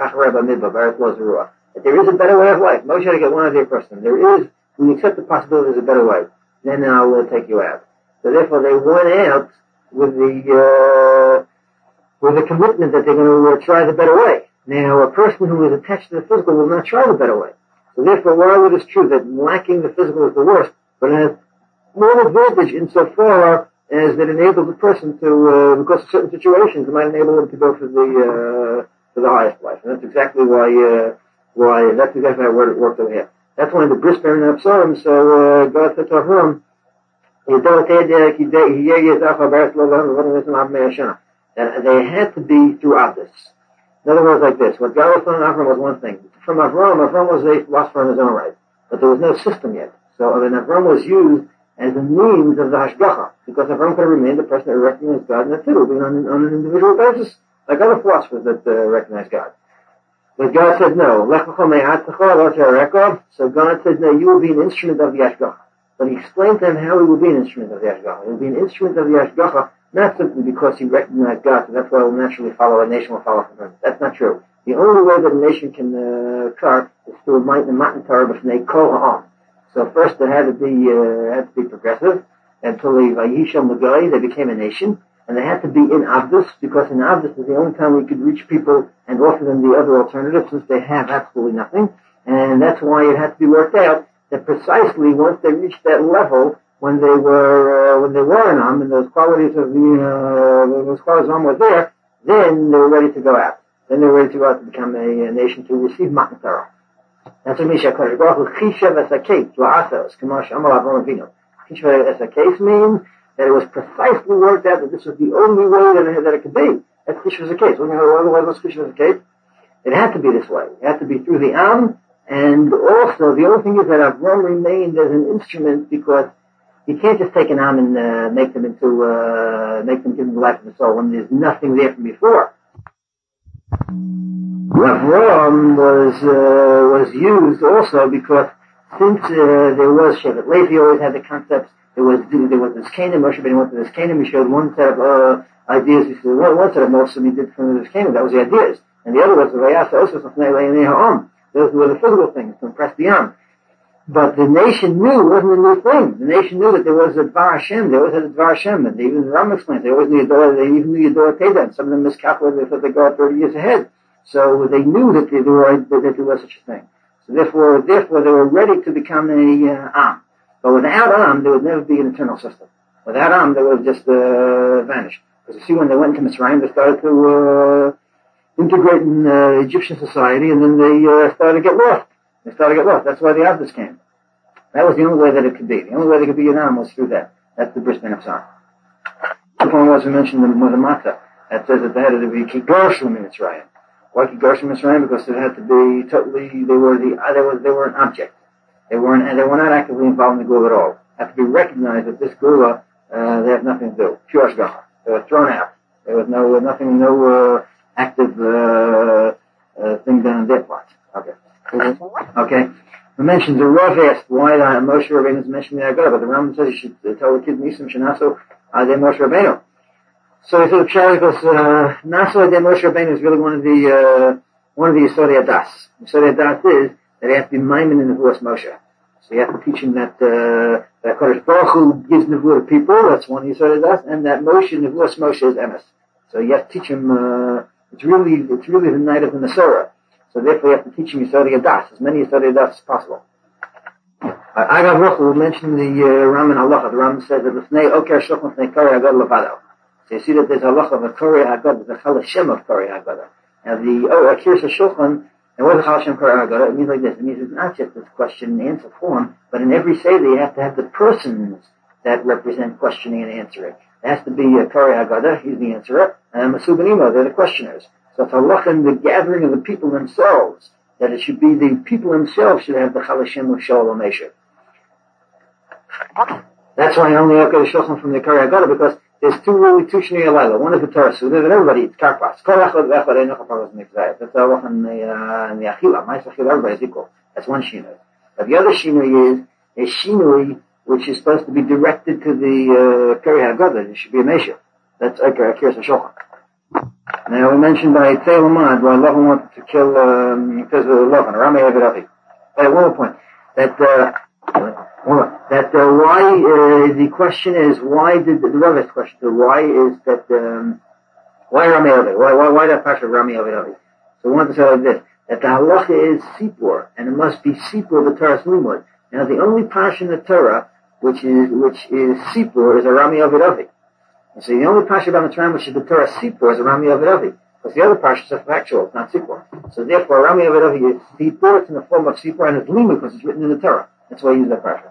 there is a better way of life. Moshe had to get one idea person. When you accept the possibility there's a better way, then I'll take you out. So therefore they went out with the commitment that they're going to try the better way. Now a person who is attached to the physical will not try the better way. So therefore while it is true that lacking the physical is the worst, but it has more advantage insofar as it enables a person to, because of certain situations, it might enable him to go for the highest life. And that's exactly that's exactly how it worked over here. That's one of the bris bearing of Psalm. So, God said to Avram, that they had to be through Avdus. In other words, like this, what God was telling Avram was one thing. From Avram was a philosopher in his own right. But there was no system yet. So, Avram was used as a means of the hashgacha, because Avram could have remained the person that recognized God, and that's it, being on an individual basis, like other philosophers that recognize God. But God said no. So God said no, you will be an instrument of the hashgacha. But he explained to him how he will be an instrument of the hashgacha. He will be an instrument of the hashgacha, not simply because he recognized God, so that's why a nation will follow from him. That's not true. The only way that a nation can occur is through a matan Torah b'fnei kol ha'am. So first they had to be progressive until they became a nation, and they had to be in Avdus, because in Avdus is the only time we could reach people and offer them the other alternative, since they have absolutely nothing. And that's why it had to be worked out that precisely once they reached that level, when they were in Am, and those qualities of Am were there, then they were ready to go out. Then they were ready to go out to become a nation to receive Matan Torah. That's what Misha Kodesh Baruch Hu Chishav Esakes La'asos K'mar She'amar Avram Avinu. Chishav Esakes means that it was precisely worked out that this was the only way that it could be. That's Chishav Esakes. Otherwise, what's Chishav Esakes? It had to be this way. It had to be through the Am, and also the only thing is that Avram remained as an instrument, because you can't just take an Am and make them give them the life of the soul when there's nothing there from before. Avram was used also because since there was Shevet Levi always had the concepts. There was this Canaan. Moshe Rabbeinu went to this Canaan. He showed one set of ideas. He said one set of Moshe he did from this Canaan. That was the ideas, and the other was the Vayasa Osos of Neilei Ha'am. Those were the physical things to impress the Am. But the nation knew it wasn't a new thing. The nation knew that there was a Dvar Hashem. They always had a Dvar Hashem, and even the Ram explains they always knew They even knew Yador Teda. Some of them miscalculated. They thought they go 30 years ahead. So they knew that there was such a thing. So therefore they were ready to become a Am. But without Am, there would never be an eternal system. Without Am, they would just vanish. Because you see, when they went into Mitzrayim, they started to integrate in Egyptian society, and then they started to get lost. They started to get lost. That's why the Avdus came. That was the only way that it could be. The only way they could be Yonam was through that. That's the bris ben Absar. The point was we mentioned with the Matzah that says that they had to be Kigarshim in Mitzrayim. Why Kigarshim in Mitzrayim? Because it had to be totally, they were an object. They were not actively involved in the Gula at all. Had to be recognized that this Gula, they had nothing to do. Pure Ashgacha. They were thrown out. There was no active, thing done on their part. Okay. We mentioned the Rav asked why Moshe Rabbeinu is mentioned in the Agada, but the Rambam says you should tell the kid Nisim Shanaso Adei Moshe Rabbeinu. So he said the Pshara goes, Naso Adei Moshe Rabbeinu is really one of the Yesodei Adas. Yesodei Adas is that he has to be Maimin in the voice Moshe. So you have to teach him that Kodesh Baruch Hu gives Nevuah to people, that's one Yesodei Adas, and that Moshe, Nevuah Moshe is Emes. So you have to teach him, it's really the night of the Nesorah. So therefore you have to teach him Yesodei Adas, as many Yesodei Adas as possible. Agav Ruchel mentioned the Raman Halacha. The Raman says that the Snei Oker Shulchan Snei Kori Hagad Levado. So you see that there's a halacha of a Kori Hagad, there's a Chalashim of Kori Hagad. Now the Kirsa Shulchan, and what is a Chalashim Kori Hagad? It means like this. It means it's not just this question and answer form, but in every Seder you have to have the persons that represent questioning and answering. There has to be a Kori Haggadah, he's the answerer, and Masub and Imo, they're the questioners. So it's halacha in the gathering of the people themselves, that it should be the people themselves should have the Chalashim of Shalom Mesher. That's why I only look at the Shulchan from the Kori Haggadah, because there's two Shnei Alayla. One is the Torah Suda, and everybody eats karpas. That's the halacha in the Achila. My Achila, everybody is equal. That's one Shinui. But the other Shinui is a Shinui which is supposed to be directed to the Kori Haggadah. It should be a Mesher. That's Kiras HaShulchan. Now we mentioned by Tzei Lamad why Lavan wanted to kill because of Lavan, Rami Avidavi. One more point. Why the question is why did the Rav question? Why is that why Rami Avidavi? Why that pasha Rami Avidavi? So we want to say like this: that the halacha is Sipur, and it must be Sipur the Torah's Limud. Now the only pasha in the Torah which is Sipur is a Rami Avidavi. And so the only pasha about the Torah which is the Torah Sipur is a Rami Avidavi. Because the other pashas are factual, it's not Sipur. So therefore Rami Avidavi is Sipur, it's in the form of Sipur, and it's Limud because it's written in the Torah. That's why I use that pasha.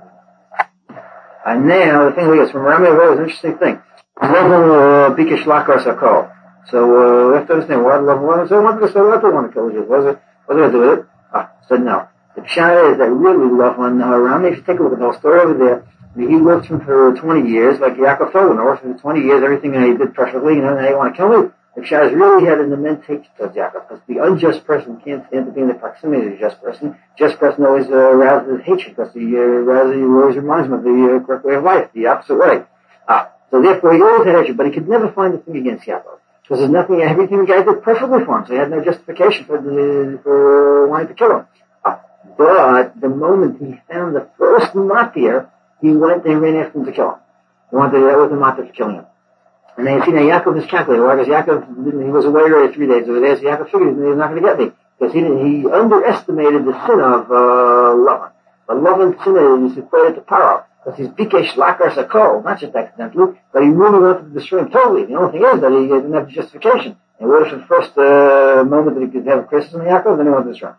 And now the thing is, from Rami Avidavi is an interesting thing. Lavan Bikish Lakar Sakal. So we have to understand why Lavan wanted. So I wanted to say what I want to kill you. What did I do with it? So no. The pshara is that really Lavan Rami, if you take a look at the whole story over there, he worked for 20 years, like Yaakov Fogelman, worked for 20 years, everything he did perfectly, and they want to kill me. The pshara really had an immense hatred towards Yaakov, because the unjust person can't stand to be in the proximity of the just person. Just person always arouses hatred, because he always reminds him of the correct way of life, the opposite way. So therefore he always had hatred, but he could never find a thing against Yaakov. Because there's nothing, everything the guy did perfectly for him, so he had no justification for wanting to kill him. But the moment he found the first matir, he went and ran after him to kill him. That was the matir for killing him. And then you see now Yaakov is calculated. Why? Because Yaakov, he was away already 3 days over there, so Yaakov figured he was not going to get me. Because he underestimated the sin of Lavan. But Lavan's sin is equated to Paro. Because he's Bikesh Lakar Sakol, not just accidentally, but he really wanted to destroy him totally. The only thing is that he didn't have justification. And what if the first moment that he could have a criticism of Yaakov, then he wanted to destroy him.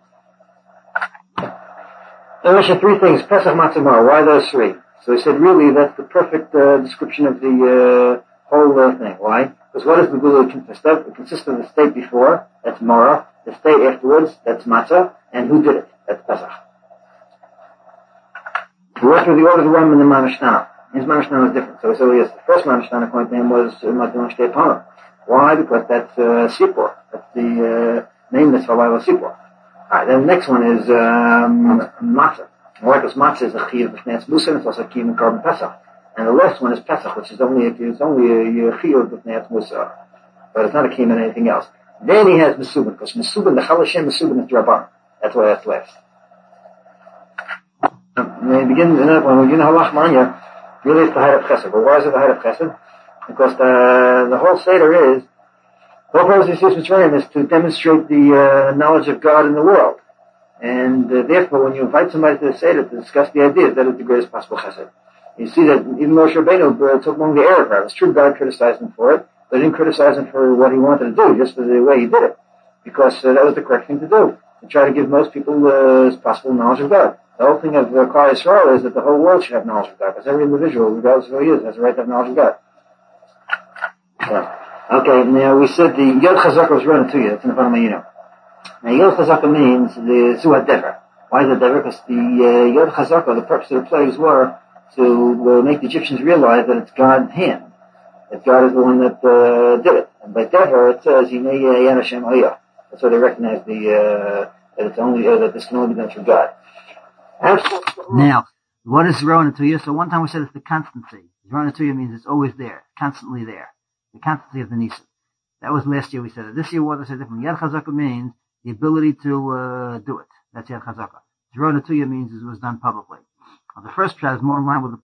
I mentioned 3 things. Pesach, Matzah, Mar. Why those 3? So he said, really, that's the perfect description of the whole thing. Why? Because what does the Gula consist of? It consists of the state before, that's Mara, the state afterwards, that's Matzah, and who did it? That's Pesach. The rest of the order of the Ram and the Manashtana. His Manashtana is different. So yes, the first Manashtana according to him was Matzah Shtei Panah. Why? Because that's Sipur. That's the name that's Halayla Sipur. Alright, then the next one is Matzah. Why? Because Matzah is a Chiyuv B'Fnei Musa, and it's also a Chiyuv in Korban Pesach. And the last one is Pesach, which is only a Chiyuv B'Fnei Musa. But it's not a Chiyuv in anything else. Then he has Mesubin, because Mesubin, the Chalashim Mesubin is Rabban. That's why that's last. When we begin Halach Manya, really it's the height of Chesed. But why is it the height of Chesed? Because the whole Seder is, the whole purpose of Mitzrayim is to demonstrate the knowledge of God in the world. And therefore, when you invite somebody to the Seder to discuss the ideas, that is the greatest possible Chesed. You see that even Moshe Rabbeinu took along the Erev Rav. It's true God criticized him for it, but he didn't criticize him for what he wanted to do, just for the way he did it. Because that was the correct thing to do. to try to give most people possible knowledge of God. The whole thing of Klal Yisrael is that the whole world should have knowledge of God, because every individual, regardless of who he is, has a right to have knowledge of God. Okay, now we said the Yod Chazaka was running to you. That's in the bottom of Now Yod Chazaka means the Suat Dever. Why is it Dever? Because the Yod Chazaka, the purpose of the plagues were to make the Egyptians realize that it's God's hand. That God is the one that did it. And by Dever it says Yinei Yan Hashem Ayah. That's why they recognize that it's only that this can only be done through God. Now, what is Zerah Natuya? So one time we said it's the constancy. Zerah Natuya means it's always there, constantly there. The constancy of the Nisan. That was last year we said it. This year what I said different. Yad Chazaka means the ability to do it. That's Yad Chazaka. Zerah Natuya means it was done publicly. The first shot is more in line with the